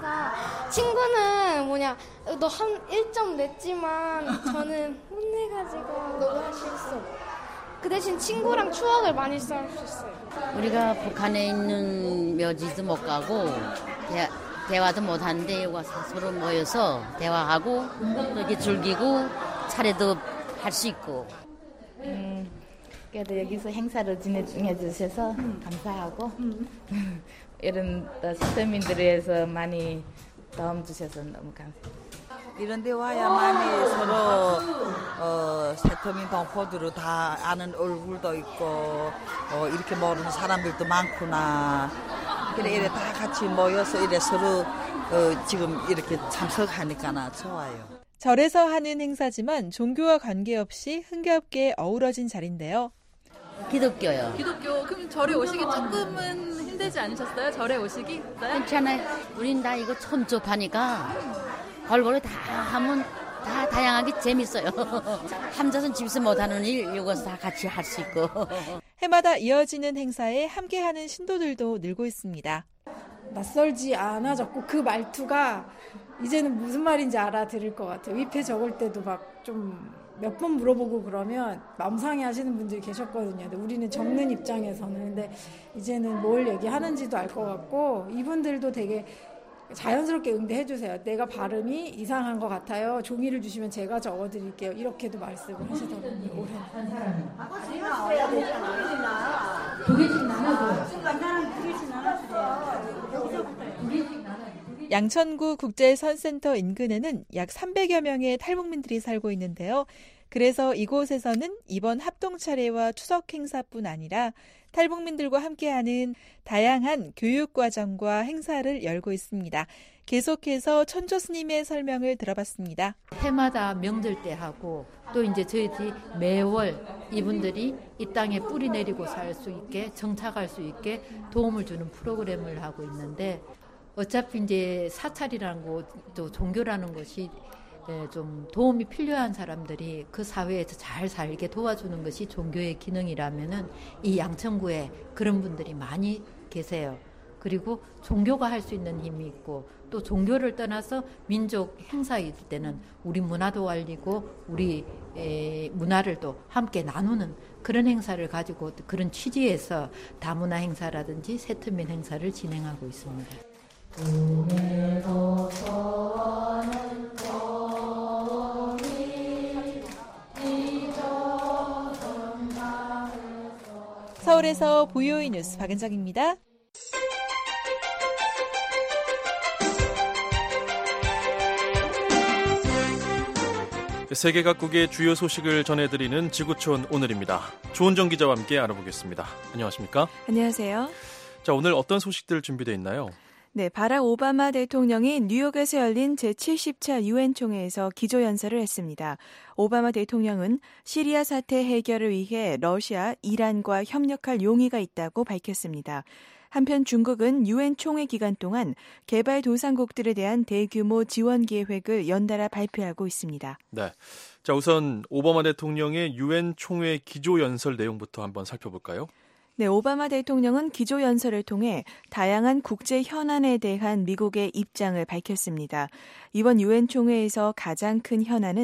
친구는 너 한 1점 냈지만 저는 혼내가지고 너가 할 수 있어. 그 대신 친구랑 추억을 많이 쌓을 수 있어요. 우리가 북한에 있는 묘지도 못 가고 대화도 못 하는데 와서 서로 모여서 대화하고 이렇게 즐기고 차례도 할 수 있고. 그래도 여기서 행사를 진행해 주셔서 감사하고 이런 시민들을 위해서 많이 도움 주셔서 너무 감사합니다. 이런 데 와야만이 서로 세터민 동포들을 다 아는 얼굴도 있고 이렇게 모르는 사람들도 많구나. 그래 이래 다 같이 모여서 이래 서로 지금 이렇게 참석하니까 좋아요. 절에서 하는 행사지만 종교와 관계없이 흥겹게 어우러진 자리인데요. 기독교요. 기독교. 그럼 절에 오시기 조금은 힘들지 않으셨어요? 절에 오시기? 괜찮아요. 우린 다 이거 처음 접하니까 골고루 다 하면 다 다양하게 재밌어요. 혼자서는 집에서 못하는 일 이것을 다 같이 할 수 있고. 해마다 이어지는 행사에 함께하는 신도들도 늘고 있습니다. 낯설지 않아졌고 그 말투가 이제는 무슨 말인지 알아들을 것 같아요. 위패 적을 때도 막 좀 몇 번 물어보고 그러면 마음 상해하시는 분들이 계셨거든요. 근데 우리는 적는 입장에서는 근데 이제는 뭘 얘기하는지도 알 것 같고 이분들도 되게 자연스럽게 응대해 주세요. 내가 발음이 이상한 것 같아요. 종이를 주시면 제가 적어드릴게요. 이렇게도 말씀을 하시더군요. 올해는. 두 개씩 나눠줘요. 양천구 국제선센터 인근에는 약 300여 명의 탈북민들이 살고 있는데요. 그래서 이곳에서는 이번 합동 차례와 추석 행사뿐 아니라 탈북민들과 함께하는 다양한 교육과정과 행사를 열고 있습니다. 계속해서 천조 스님의 설명을 들어봤습니다. 해마다 명절 때 하고 또 이제 저희들이 매월 이분들이 이 땅에 뿌리 내리고 살 수 있게 정착할 수 있게 도움을 주는 프로그램을 하고 있는데 어차피 이제 사찰이라는 것, 또 종교라는 것이 좀 도움이 필요한 사람들이 그 사회에서 잘 살게 도와주는 것이 종교의 기능이라면은 이 양천구에 그런 분들이 많이 계세요. 그리고 종교가 할 수 있는 힘이 있고 또 종교를 떠나서 민족 행사일 때는 우리 문화도 알리고 우리 문화를 또 함께 나누는 그런 행사를 가지고 그런 취지에서 다문화 행사라든지 세트민 행사를 진행하고 있습니다. 서울에서 보요이 뉴스 박은정입니다. 세계 각국의 주요 소식을 전해드리는 지구촌 오늘입니다. 조은정 기자와 함께 알아보겠습니다. 안녕하십니까? 안녕하세요. 자, 오늘 어떤 소식들 준비되어 있나요? 네, 바락 오바마 대통령이 뉴욕에서 열린 제70차 유엔 총회에서 기조연설을 했습니다. 오바마 대통령은 시리아 사태 해결을 위해 러시아, 이란과 협력할 용의가 있다고 밝혔습니다. 한편 중국은 유엔 총회 기간 동안 개발도상국들에 대한 대규모 지원 계획을 연달아 발표하고 있습니다. 네, 자 우선 오바마 대통령의 유엔 총회 기조연설 내용부터 한번 살펴볼까요? 네, 오바마 대통령은 기조연설을 통해 다양한 국제 현안에 대한 미국의 입장을 밝혔습니다. 이번 유엔 총회에서 가장 큰 현안은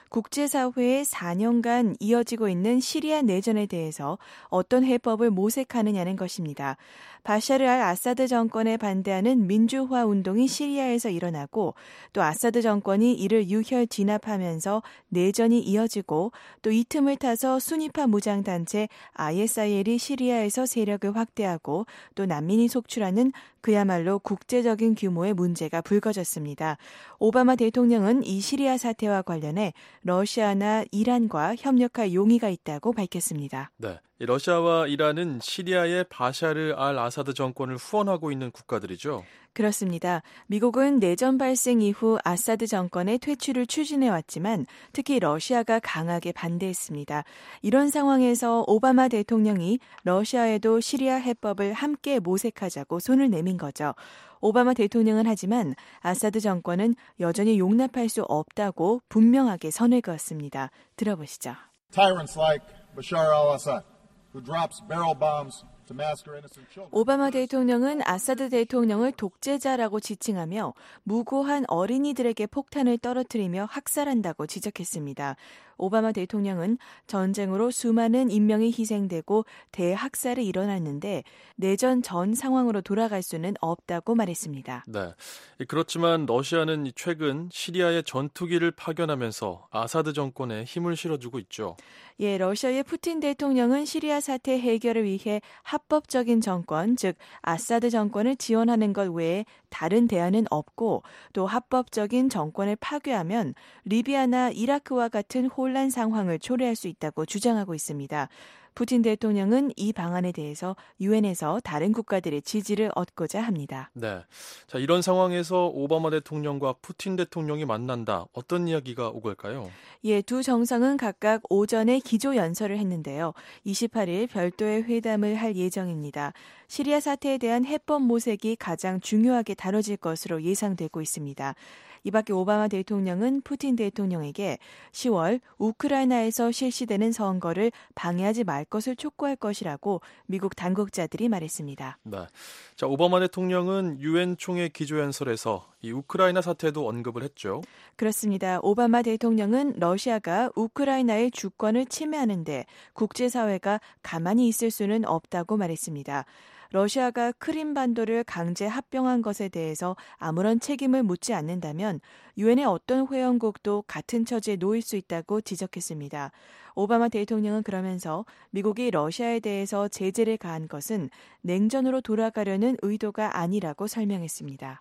국제사회에 4년간 이어지고 있는 시리아 내전에 대해서 어떤 해법을 모색하느냐는 것입니다. 바샤르 알 아사드 정권에 반대하는 민주화 운동이 시리아에서 일어나고 또 아사드 정권이 이를 유혈 진압하면서 내전이 이어지고 또 이 틈을 타서 수니파 무장단체 ISIL이 시리아에서 세력을 확대하고 또 난민이 속출하는 그야말로 국제적인 규모의 문제가 불거졌습니다. 오바마 대통령은 이 시리아 사태와 관련해 러시아나 이란과 협력할 용의가 있다고 밝혔습니다. 네, 러시아와 이란은 시리아의 바샤르 알 아사드 정권을 후원하고 있는 국가들이죠. 그렇습니다. 미국은 내전 발생 이후 아사드 정권의 퇴출을 추진해왔지만 특히 러시아가 강하게 반대했습니다. 이런 상황에서 오바마 대통령이 러시아에도 시리아 해법을 함께 모색하자고 손을 내민 거죠. 오바마 대통령은 하지만 아사드 정권은 여전히 용납할 수 없다고 분명하게 선을 그었습니다. 들어보시죠. Tyrants like Bashar al-Assad, who drops barrel bombs to massacre innocent children. 오바마 대통령은 아사드 대통령을 독재자라고 지칭하며 무고한 어린이들에게 폭탄을 떨어뜨리며 학살한다고 지적했습니다. 오바마 대통령은 전쟁으로 수많은 인명이 희생되고 대학살이 일어났는데 내전 전 상황으로 돌아갈 수는 없다고 말했습니다. 네, 그렇지만 러시아는 최근 시리아에 전투기를 파견하면서 아사드 정권에 힘을 실어주고 있죠. 예, 러시아의 푸틴 대통령은 시리아 사태 해결을 위해 합법적인 정권, 즉 아사드 정권을 지원하는 것 외에 다른 대안은 없고 또 합법적인 정권을 파괴하면 리비아나 이라크와 같은 혼란 상황을 초래할 수 있다고 주장하고 있습니다. 푸틴 대통령은 이 방안에 대해서 유엔에서 다른 국가들의 지지를 얻고자 합니다. 네, 자 이런 상황에서 오바마 대통령과 푸틴 대통령이 만난다. 어떤 이야기가 오갈까요? 예, 두 정상은 각각 오전에 기조 연설을 했는데요. 28일 별도의 회담을 할 예정입니다. 시리아 사태에 대한 해법 모색이 가장 중요하게 다뤄질 것으로 예상되고 있습니다. 이 밖에 오바마 대통령은 푸틴 대통령에게 10월 우크라이나에서 실시되는 선거를 방해하지 말 것을 촉구할 것이라고 미국 당국자들이 말했습니다. 네, 자 오바마 대통령은 유엔 총회 기조연설에서 이 우크라이나 사태도 언급을 했죠. 그렇습니다. 오바마 대통령은 러시아가 우크라이나의 주권을 침해하는데 국제사회가 가만히 있을 수는 없다고 말했습니다. 러시아가 크림반도를 강제 합병한 것에 대해서 아무런 책임을 묻지 않는다면 유엔의 어떤 회원국도 같은 처지에 놓일 수 있다고 지적했습니다. 오바마 대통령은 그러면서 미국이 러시아에 대해서 제재를 가한 것은 냉전으로 돌아가려는 의도가 아니라고 설명했습니다.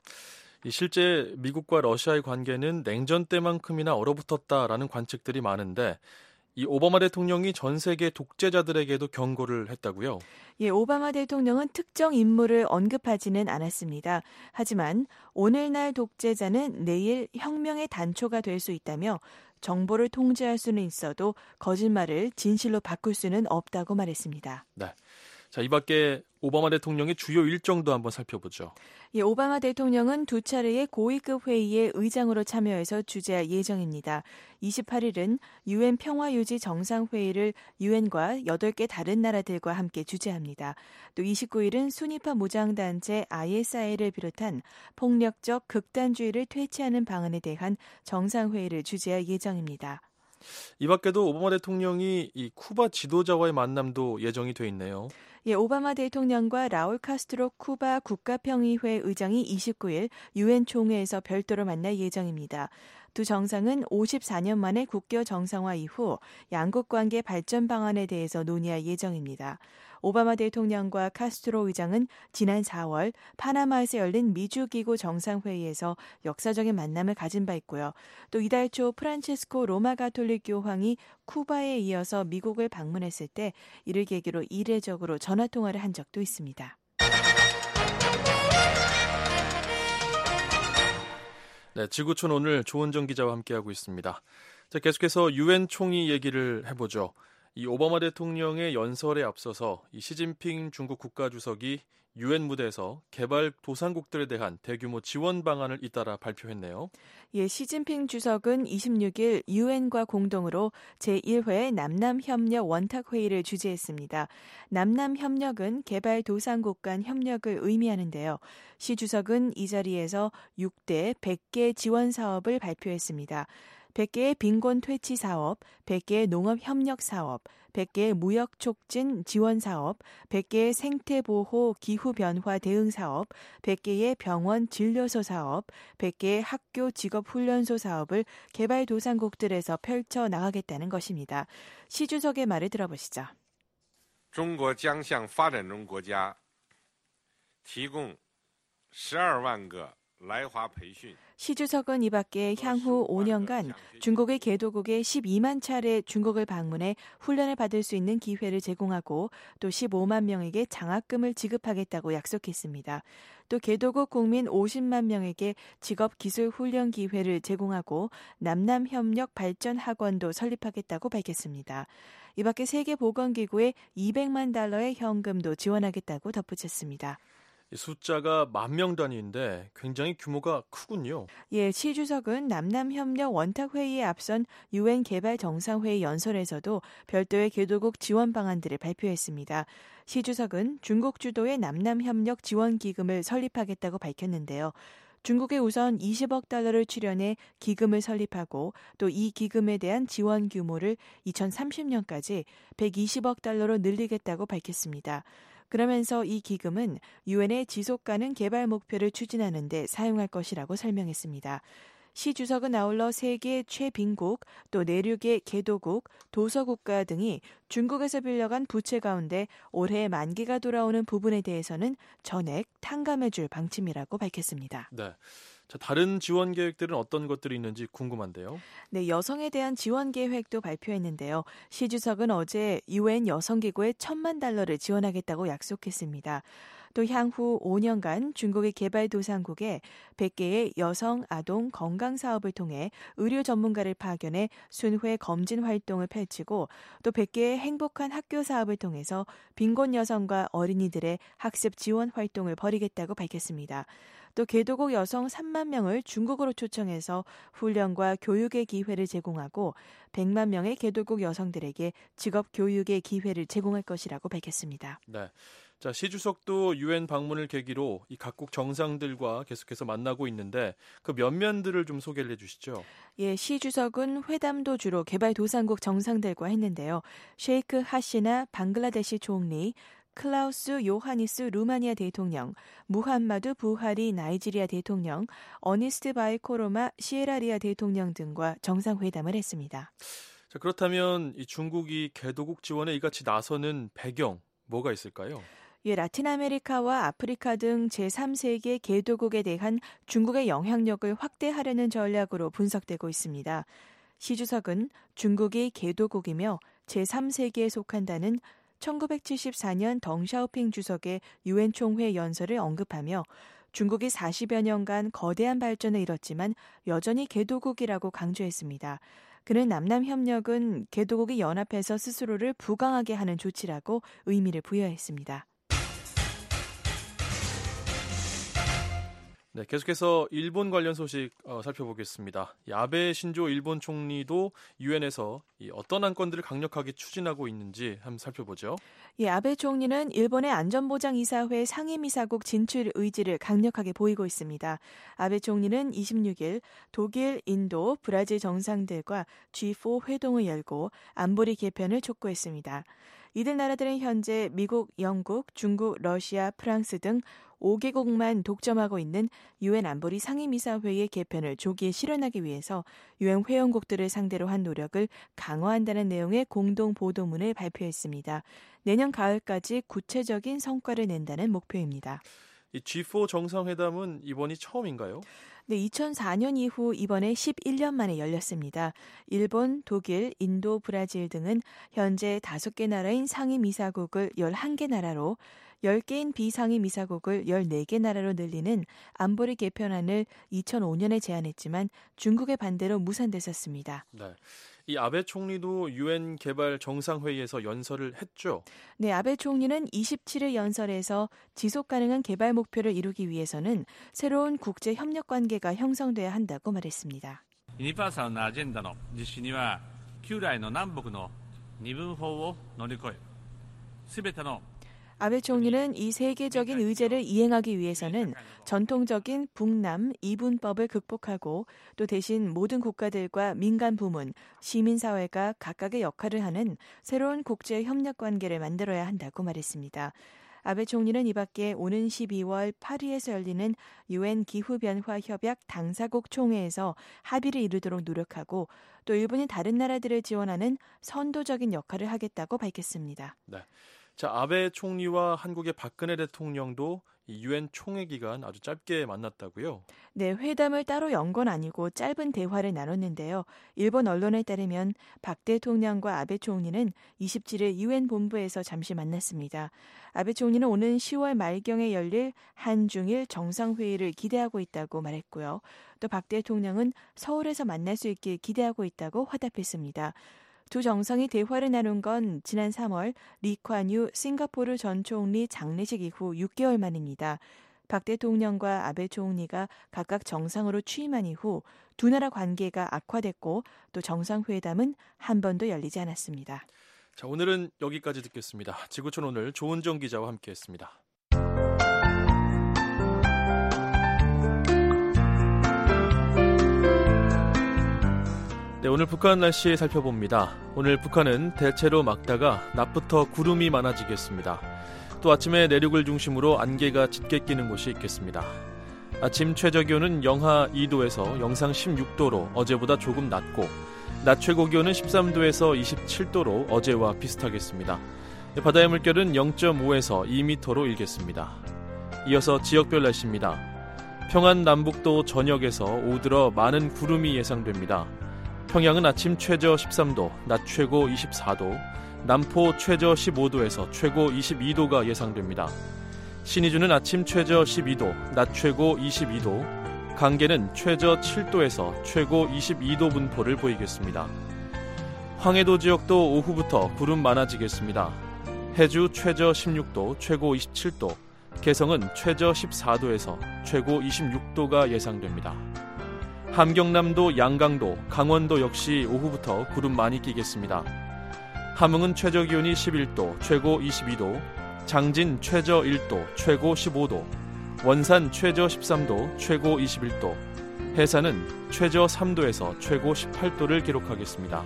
실제 미국과 러시아의 관계는 냉전 때만큼이나 얼어붙었다라는 관측들이 많은데 이 오바마 대통령이 전 세계 독재자들에게도 경고를 했다고요? 예, 오바마 대통령은 특정 인물을 언급하지는 않았습니다. 하지만 오늘날 독재자는 내일 혁명의 단초가 될 수 있다며 정보를 통제할 수는 있어도 거짓말을 진실로 바꿀 수는 없다고 말했습니다. 네. 자, 이 밖에 오바마 대통령의 주요 일정도 한번 살펴보죠. 예, 오바마 대통령은 두 차례의 고위급 회의에 의장으로 참여해서 주재할 예정입니다. 28일은 유엔 평화유지 정상회의를 유엔과 8개 다른 나라들과 함께 주재합니다. 또 29일은 수니파 무장단체 ISIL을 비롯한 폭력적 극단주의를 퇴치하는 방안에 대한 정상회의를 주재할 예정입니다. 이 밖에도 오바마 대통령이 이 쿠바 지도자와의 만남도 예정이 돼 있네요. 예, 오바마 대통령과 라울 카스트로 쿠바 국가평의회 의장이 29일 유엔 총회에서 별도로 만날 예정입니다. 두 정상은 54년 만에 국교 정상화 이후 양국 관계 발전 방안에 대해서 논의할 예정입니다. 오바마 대통령과 카스트로 의장은 지난 4월 파나마에서 열린 미주기구 정상회의에서 역사적인 만남을 가진 바 있고요. 또 이달 초 프란체스코 로마 가톨릭 교황이 쿠바에 이어서 미국을 방문했을 때 이를 계기로 이례적으로 전화통화를 한 적도 있습니다. 네, 지구촌 오늘 조은정 기자와 함께하고 있습니다. 자, 계속해서 유엔 총회 얘기를 해보죠. 이 오바마 대통령의 연설에 앞서서 이 시진핑 중국 국가주석이 유엔 무대에서 개발 도상국들에 대한 대규모 지원 방안을 잇따라 발표했네요. 예, 시진핑 주석은 26일 유엔과 공동으로 제1회 남남협력 원탁회의를 주재했습니다. 남남협력은 개발 도상국 간 협력을 의미하는데요. 시 주석은 이 자리에서 6대 100개 지원 사업을 발표했습니다. 100개의 빈곤 퇴치 사업, 100개의 농업 협력 사업, 100개의 무역 촉진 지원 사업, 100개의 생태 보호 기후 변화 대응 사업, 100개의 병원 진료소 사업, 100개의 학교 직업 훈련소 사업을 개발도상국들에서 펼쳐 나가겠다는 것입니다. 시 주석의 말을 들어보시죠. 中国将向发展中国家提供12万个 시 주석은 이 밖에 향후 5년간 중국의 개도국에 12만 차례 중국을 방문해 훈련을 받을 수 있는 기회를 제공하고 또 15만 명에게 장학금을 지급하겠다고 약속했습니다. 또 개도국 국민 50만 명에게 직업 기술 훈련 기회를 제공하고 남남협력 발전 학원도 설립하겠다고 밝혔습니다. 이 밖에 세계보건기구에 200만 달러의 현금도 지원하겠다고 덧붙였습니다. 숫자가 10,000명 단위인데 굉장히 규모가 크군요. 예, 시 주석은 남남협력 원탁회의에 앞선 UN 개발정상회의 연설에서도 별도의 개도국 지원 방안들을 발표했습니다. 시 주석은 중국 주도의 남남협력 지원기금을 설립하겠다고 밝혔는데요. 중국에 우선 20억 달러를 출연해 기금을 설립하고 또 이 기금에 대한 지원 규모를 2030년까지 120억 달러로 늘리겠다고 밝혔습니다. 그러면서 이 기금은 유엔의 지속가능 개발 목표를 추진하는 데 사용할 것이라고 설명했습니다. 시 주석은 아울러 세계 최빈국, 또 내륙의 개도국, 도서국가 등이 중국에서 빌려간 부채 가운데 올해 만기가 돌아오는 부분에 대해서는 전액 탕감해줄 방침이라고 밝혔습니다. 네. 자, 다른 지원 계획들은 어떤 것들이 있는지 궁금한데요. 네, 여성에 대한 지원 계획도 발표했는데요. 시 주석은 어제 UN 여성기구에 1,000만 달러를 지원하겠다고 약속했습니다. 또 향후 5년간 중국의 개발도상국에 100개의 여성, 아동 건강 사업을 통해 의료 전문가를 파견해 순회 검진 활동을 펼치고 또 100개의 행복한 학교 사업을 통해서 빈곤 여성과 어린이들의 학습 지원 활동을 벌이겠다고 밝혔습니다. 또 개도국 여성 3만 명을 중국으로 초청해서 훈련과 교육의 기회를 제공하고 100만 명의 개도국 여성들에게 직업 교육의 기회를 제공할 것이라고 밝혔습니다. 네. 자, 시 주석도 유엔 방문을 계기로 이 각국 정상들과 계속해서 만나고 있는데 그 면면들을 좀 소개를 해 주시죠. 예, 시 주석은 회담도 주로 개발도상국 정상들과 했는데요. 셰이크 하시나 방글라데시 총리, 클라우스 요하니스 루마니아 대통령, 무함마드 부하리 나이지리아 대통령, 어니스트 바이 코로마 시에라리아 대통령 등과 정상회담을 했습니다. 자, 그렇다면 이 중국이 개도국 지원에 이같이 나서는 배경 뭐가 있을까요? 예, 라틴 아메리카와 아프리카 등 제3세계 개도국에 대한 중국의 영향력을 확대하려는 전략으로 분석되고 있습니다. 시 주석은 중국이 개도국이며 제3세계에 속한다는 1974년 덩샤오핑 주석의 유엔 총회 연설을 언급하며 중국이 40여 년간 거대한 발전을 이뤘지만 여전히 개도국이라고 강조했습니다. 그는 남남협력은 개도국이 연합해서 스스로를 부강하게 하는 조치라고 의미를 부여했습니다. 네, 계속해서 일본 관련 소식 살펴보겠습니다. 아베 신조 일본 총리도 유엔에서 어떤 안건들을 강력하게 추진하고 있는지 한번 살펴보죠. 예, 아베 총리는 일본의 안전보장이사회 상임이사국 진출 의지를 강력하게 보이고 있습니다. 아베 총리는 26일 독일, 인도, 브라질 정상들과 G4 회동을 열고 안보리 개편을 촉구했습니다. 이들 나라들은 현재 미국, 영국, 중국, 러시아, 프랑스 등 5개국만 독점하고 있는 유엔 안보리 상임이사회의 개편을 조기에 실현하기 위해서 유엔 회원국들을 상대로 한 노력을 강화한다는 내용의 공동 보도문을 발표했습니다. 내년 가을까지 구체적인 성과를 낸다는 목표입니다. 이 G4 정상회담은 이번이 처음인가요? 네, 2004년 이후 이번에 11년 만에 열렸습니다. 일본, 독일, 인도, 브라질 등은 현재 5개 나라인 상임이사국을 11개 나라로 10개인 비상임이사국을 14개 나라로 늘리는 안보리 개편안을 2005년에 제안했지만 중국의 반대로 무산됐었습니다. 네. 이 아베 총리도 유엔 개발 정상회의에서 연설을 했죠? 네, 아베 총리는 27일 연설에서 지속 가능한 개발 목표를 이루기 위해서는 새로운 국제 협력 관계가 형성돼야 한다고 말했습니다. 2%のアジェンダの実施には旧来の南北の二分法を乗り越え、すべての 아베 총리는 이 세계적인 의제를 이행하기 위해서는 전통적인 북남 이분법을 극복하고 또 대신 모든 국가들과 민간 부문, 시민사회가 각각의 역할을 하는 새로운 국제 협력 관계를 만들어야 한다고 말했습니다. 아베 총리는 이 밖에 오는 12월 파리에서 열리는 UN 기후변화 협약 당사국 총회에서 합의를 이루도록 노력하고 또 일본이 다른 나라들을 지원하는 선도적인 역할을 하겠다고 밝혔습니다. 네. 자, 아베 총리와 한국의 박근혜 대통령도 UN 총회 기간 아주 짧게 만났다고요? 네, 회담을 따로 연 건 아니고 짧은 대화를 나눴는데요. 일본 언론에 따르면 박 대통령과 아베 총리는 27일 UN 본부에서 잠시 만났습니다. 아베 총리는 오는 10월 말경에 열릴 한중일 정상회의를 기대하고 있다고 말했고요. 또 박 대통령은 서울에서 만날 수 있길 기대하고 있다고 화답했습니다. 두 정상이 대화를 나눈 건 지난 3월 리콴유 싱가포르 전 총리 장례식 이후 6개월 만입니다. 박 대통령과 아베 총리가 각각 정상으로 취임한 이후 두 나라 관계가 악화됐고 또 정상회담은 한 번도 열리지 않았습니다. 자, 오늘은 여기까지 듣겠습니다. 지구촌 오늘 조은정 기자와 함께했습니다. 네, 오늘 북한 날씨 살펴봅니다. 오늘 북한은 대체로 맑다가 낮부터 구름이 많아지겠습니다. 또 아침에 내륙을 중심으로 안개가 짙게 끼는 곳이 있겠습니다. 아침 최저기온은 영하 2도에서 영상 16도로 어제보다 조금 낮고 낮 최고기온은 13도에서 27도로 어제와 비슷하겠습니다. 바다의 물결은 0.5에서 2m로 일겠습니다. 이어서 지역별 날씨입니다. 평안 남북도 전역에서 오후 들어 많은 구름이 예상됩니다. 평양은 아침 최저 13도, 낮 최고 24도, 남포 최저 15도에서 최고 22도가 예상됩니다. 신의주는 아침 최저 12도, 낮 최고 22도, 강계는 최저 7도에서 최고 22도 분포를 보이겠습니다. 황해도 지역도 오후부터 구름 많아지겠습니다. 해주 최저 16도, 최고 27도, 개성은 최저 14도에서 최고 26도가 예상됩니다. 함경남도, 양강도, 강원도 역시 오후부터 구름 많이 끼겠습니다. 함흥은 최저기온이 11도, 최고 22도, 장진 최저 1도, 최고 15도, 원산 최저 13도, 최고 21도, 해산은 최저 3도에서 최고 18도를 기록하겠습니다.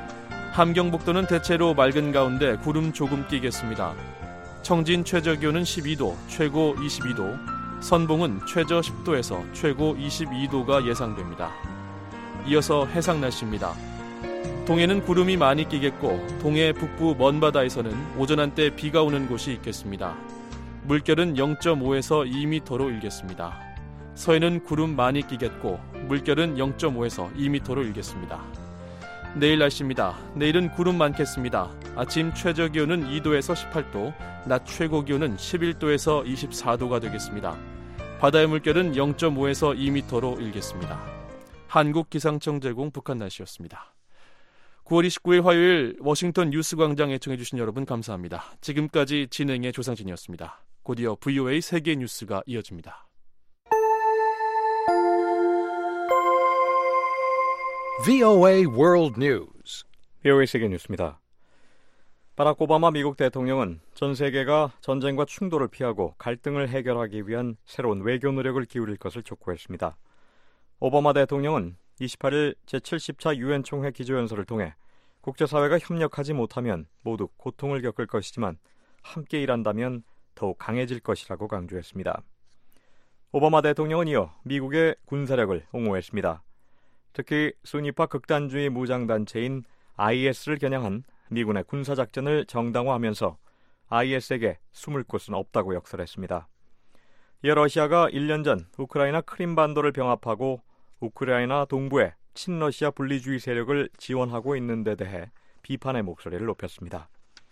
함경북도는 대체로 맑은 가운데 구름 조금 끼겠습니다. 청진 최저기온은 12도, 최고 22도, 선봉은 최저 10도에서 최고 22도가 예상됩니다. 이어서 해상 날씨입니다. 동해는 구름이 많이 끼겠고 동해 북부 먼바다에서는 오전 한때 비가 오는 곳이 있겠습니다. 물결은 0.5에서 2m로 일겠습니다. 서해는 구름 많이 끼겠고 물결은 0.5에서 2m로 일겠습니다. 내일 날씨입니다. 내일은 구름 많겠습니다. 아침 최저기온은 2도에서 18도, 낮 최고기온은 11도에서 24도가 되겠습니다. 바다의 물결은 0.5에서 2m로 일겠습니다. 한국기상청 제공 북한 날씨였습니다. 9월 29일 화요일 워싱턴 뉴스광장 애청해주신 여러분 감사합니다. 지금까지 진행의 조상진이었습니다. 곧이어 VOA 세계 뉴스가 이어집니다. VOA World News. VOA 세계 뉴스입니다. 바락 오바마 미국 대통령은 전 세계가 전쟁과 충돌을 피하고 갈등을 해결하기 위한 새로운 외교 노력을 기울일 것을 촉구했습니다. 오바마 대통령은 28일 제70차 유엔 총회 기조연설을 통해 국제사회가 협력하지 못하면 모두 고통을 겪을 것이지만 함께 일한다면 더욱 강해질 것이라고 강조했습니다. 오바마 대통령은 이어 미국의 군사력을 옹호했습니다. 특히 순위파 극단주의 무장단체인 IS를 겨냥한 미군의 군사작전을 정당화하면서 IS에게 숨을 곳은 없다고 역설했습니다. 이어 러시아가 1년 전 우크라이나 크림반도를 병합하고 우크라이나 동부의 친러시아 분리주의 세력을 지원하고 있는 데 대해 비판의 목소리를 높였습니다.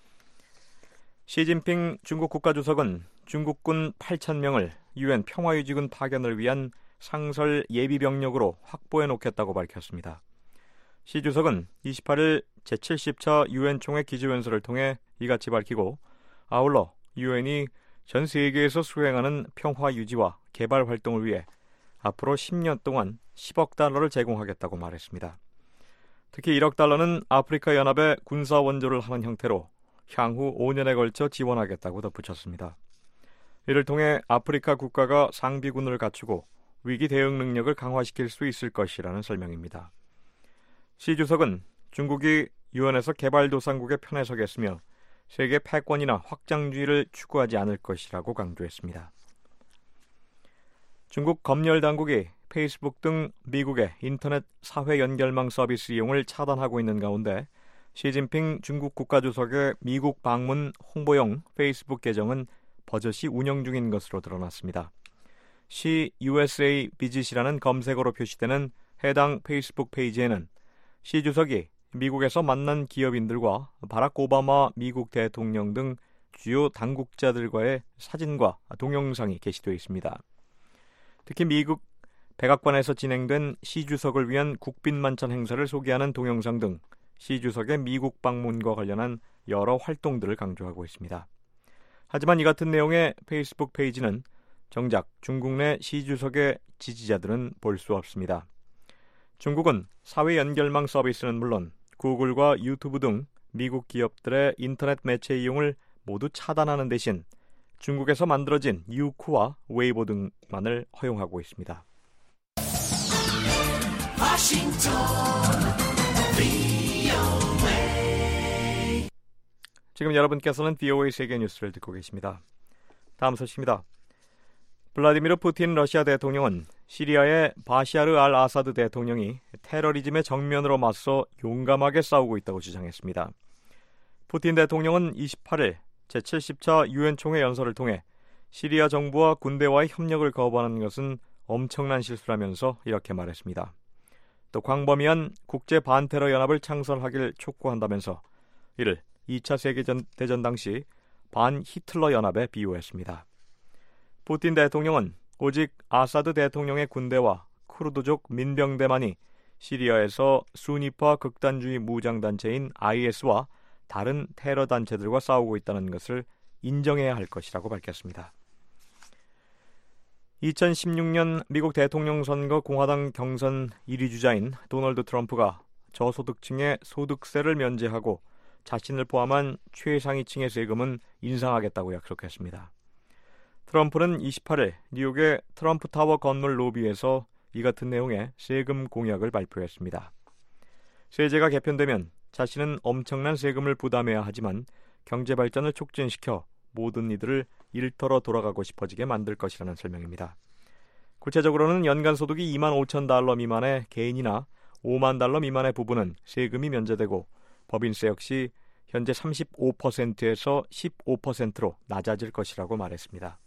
시진핑 중국 국가주석은 중국군 8,000명을 유엔 평화유지군 파견을 위한 상설 예비병력으로 확보해 놓겠다고 밝혔습니다. 시 주석은 28일 제70차 유엔 총회 기조연설을 통해 이같이 밝히고 아울러 유엔이 전 세계에서 수행하는 평화 유지와 개발 활동을 위해 앞으로 10년 동안 10억 달러를 제공하겠다고 말했습니다. 특히 1억 달러는 아프리카 연합에 군사 원조를 하는 형태로 향후 5년에 걸쳐 지원하겠다고 덧붙였습니다. 이를 통해 아프리카 국가가 상비군을 갖추고 위기 대응 능력을 강화시킬 수 있을 것이라는 설명입니다. 시 주석은 중국이 유엔에서 개발도상국의 편에 서겠으며 세계 패권이나 확장주의를 추구하지 않을 것이라고 강조했습니다. 중국 검열당국이 페이스북 등 미국의 인터넷 사회 연결망 서비스 이용을 차단하고 있는 가운데 시진핑 중국 국가주석의 미국 방문 홍보용 페이스북 계정은 버젓이 운영 중인 것으로 드러났습니다. 시 USA 비짓이라는 검색어로 표시되는 해당 페이스북 페이지에는 시 주석이 미국에서 만난 기업인들과 바락 오바마 미국 대통령 등 주요 당국자들과의 사진과 동영상이 게시되어 있습니다. 특히 미국 백악관에서 진행된 시 주석을 위한 국빈만찬 행사를 소개하는 동영상 등 시 주석의 미국 방문과 관련한 여러 활동들을 강조하고 있습니다. 하지만 이 같은 내용의 페이스북 페이지는 정작 중국 내 시 주석의 지지자들은 볼 수 없습니다. 중국은 사회 연결망 서비스는 물론 구글과 유튜브 등 미국 기업들의 인터넷 매체 이용을 모두 차단하는 대신 중국에서 만들어진 유쿠와 웨이보 등만을 허용하고 있습니다. 지금 여러분께서는 VOA 세계 뉴스를 듣고 계십니다. 다음 소식입니다. 블라디미르 푸틴 러시아 대통령은 시리아의 바샤르 알 아사드 대통령이 테러리즘의 정면으로 맞서 용감하게 싸우고 있다고 주장했습니다. 푸틴 대통령은 28일 제70차 유엔 총회 연설을 통해 시리아 정부와 군대와의 협력을 거부하는 것은 엄청난 실수라면서 이렇게 말했습니다. 또 광범위한 국제 반테러 연합을 창설하길 촉구한다면서 이를 2차 세계대전 당시 반히틀러 연합에 비유했습니다. 푸틴 대통령은 오직 아사드 대통령의 군대와 쿠르드족 민병대만이 시리아에서 수니파 극단주의 무장단체인 IS와 다른 테러 단체들과 싸우고 있다는 것을 인정해야 할 것이라고 밝혔습니다. 2016년 미국 대통령 선거 공화당 경선 1위 주자인 도널드 트럼프가 저소득층의 소득세를 면제하고 자신을 포함한 최상위층의 세금은 인상하겠다고 약속했습니다. 트럼프는 28일 뉴욕의 트럼프 타워 건물 로비에서 이 같은 내용의 세금 공약을 발표했습니다. 세제가 개편되면 자신은 엄청난 세금을 부담해야 하지만 경제 발전을 촉진시켜 모든 이들을 일터로 돌아가고 싶어지게 만들 것이라는 설명입니다. 구체적으로는 연간 소득이 25,000달러 미만의 개인이나 5만 달러 미만의 부부는 세금이 면제되고 법인세 역시 현재 35%에서 15%로 낮아질 것이라고 말했습니다.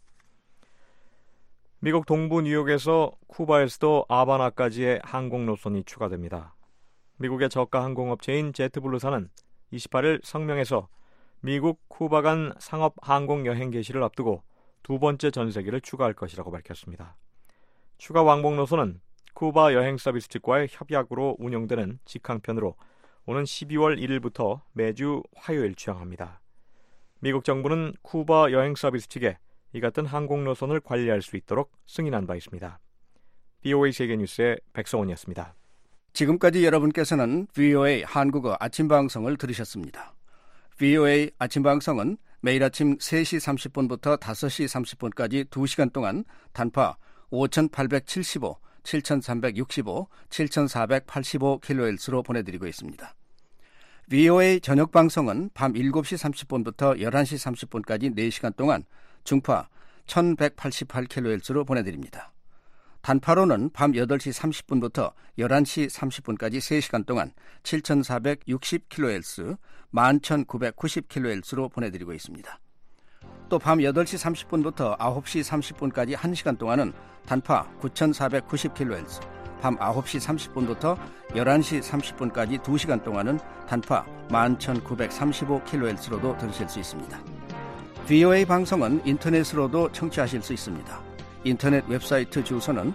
미국 동부 뉴욕에서 쿠바에서도 아바나까지의 항공 노선이 추가됩니다. 미국의 저가 항공업체인 제트블루사는 28일 성명에서 미국 쿠바 간 상업 항공 여행 개시를 앞두고 두 번째 전세기를 추가할 것이라고 밝혔습니다. 추가 왕복 노선은 쿠바 여행 서비스 측과의 협약으로 운영되는 직항편으로 오는 12월 1일부터 매주 화요일 취항합니다. 미국 정부는 쿠바 여행 서비스 측에 이 같은 항공 노선을 관리할 수 있도록 승인한 바 있습니다. VOA 세계뉴스의 백성원이었습니다. 지금까지 여러분께서는 VOA 한국어 아침방송을 들으셨습니다. VOA 아침방송은 매일 아침 3시 30분부터 5시 30분까지 2시간 동안 단파 5,875, 7,365, 7,485kHz로 보내드리고 있습니다. VOA 저녁방송은 밤 7시 30분부터 11시 30분까지 4시간 동안 중파 1188kHz로 보내드립니다. 단파로는 밤 8시 30분부터 11시 30분까지 3시간 동안 7460kHz, 11990kHz로 보내드리고 있습니다. 또 밤 8시 30분부터 9시 30분까지 1시간 동안은 단파 9490kHz, 밤 9시 30분부터 11시 30분까지 2시간 동안은 단파 11935kHz로도 들으실 수 있습니다. VOA 방송은 인터넷으로도 청취하실 수 있습니다. 인터넷 웹사이트 주소는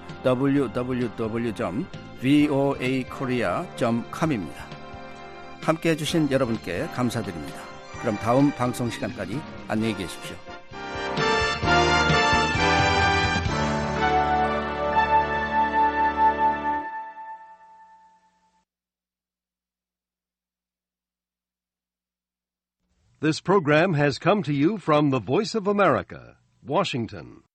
www.voakorea.com입니다. 함께해 주신 여러분께 감사드립니다. 그럼 다음 방송 시간까지 안녕히 계십시오. This program has come to you from the Voice of America, Washington.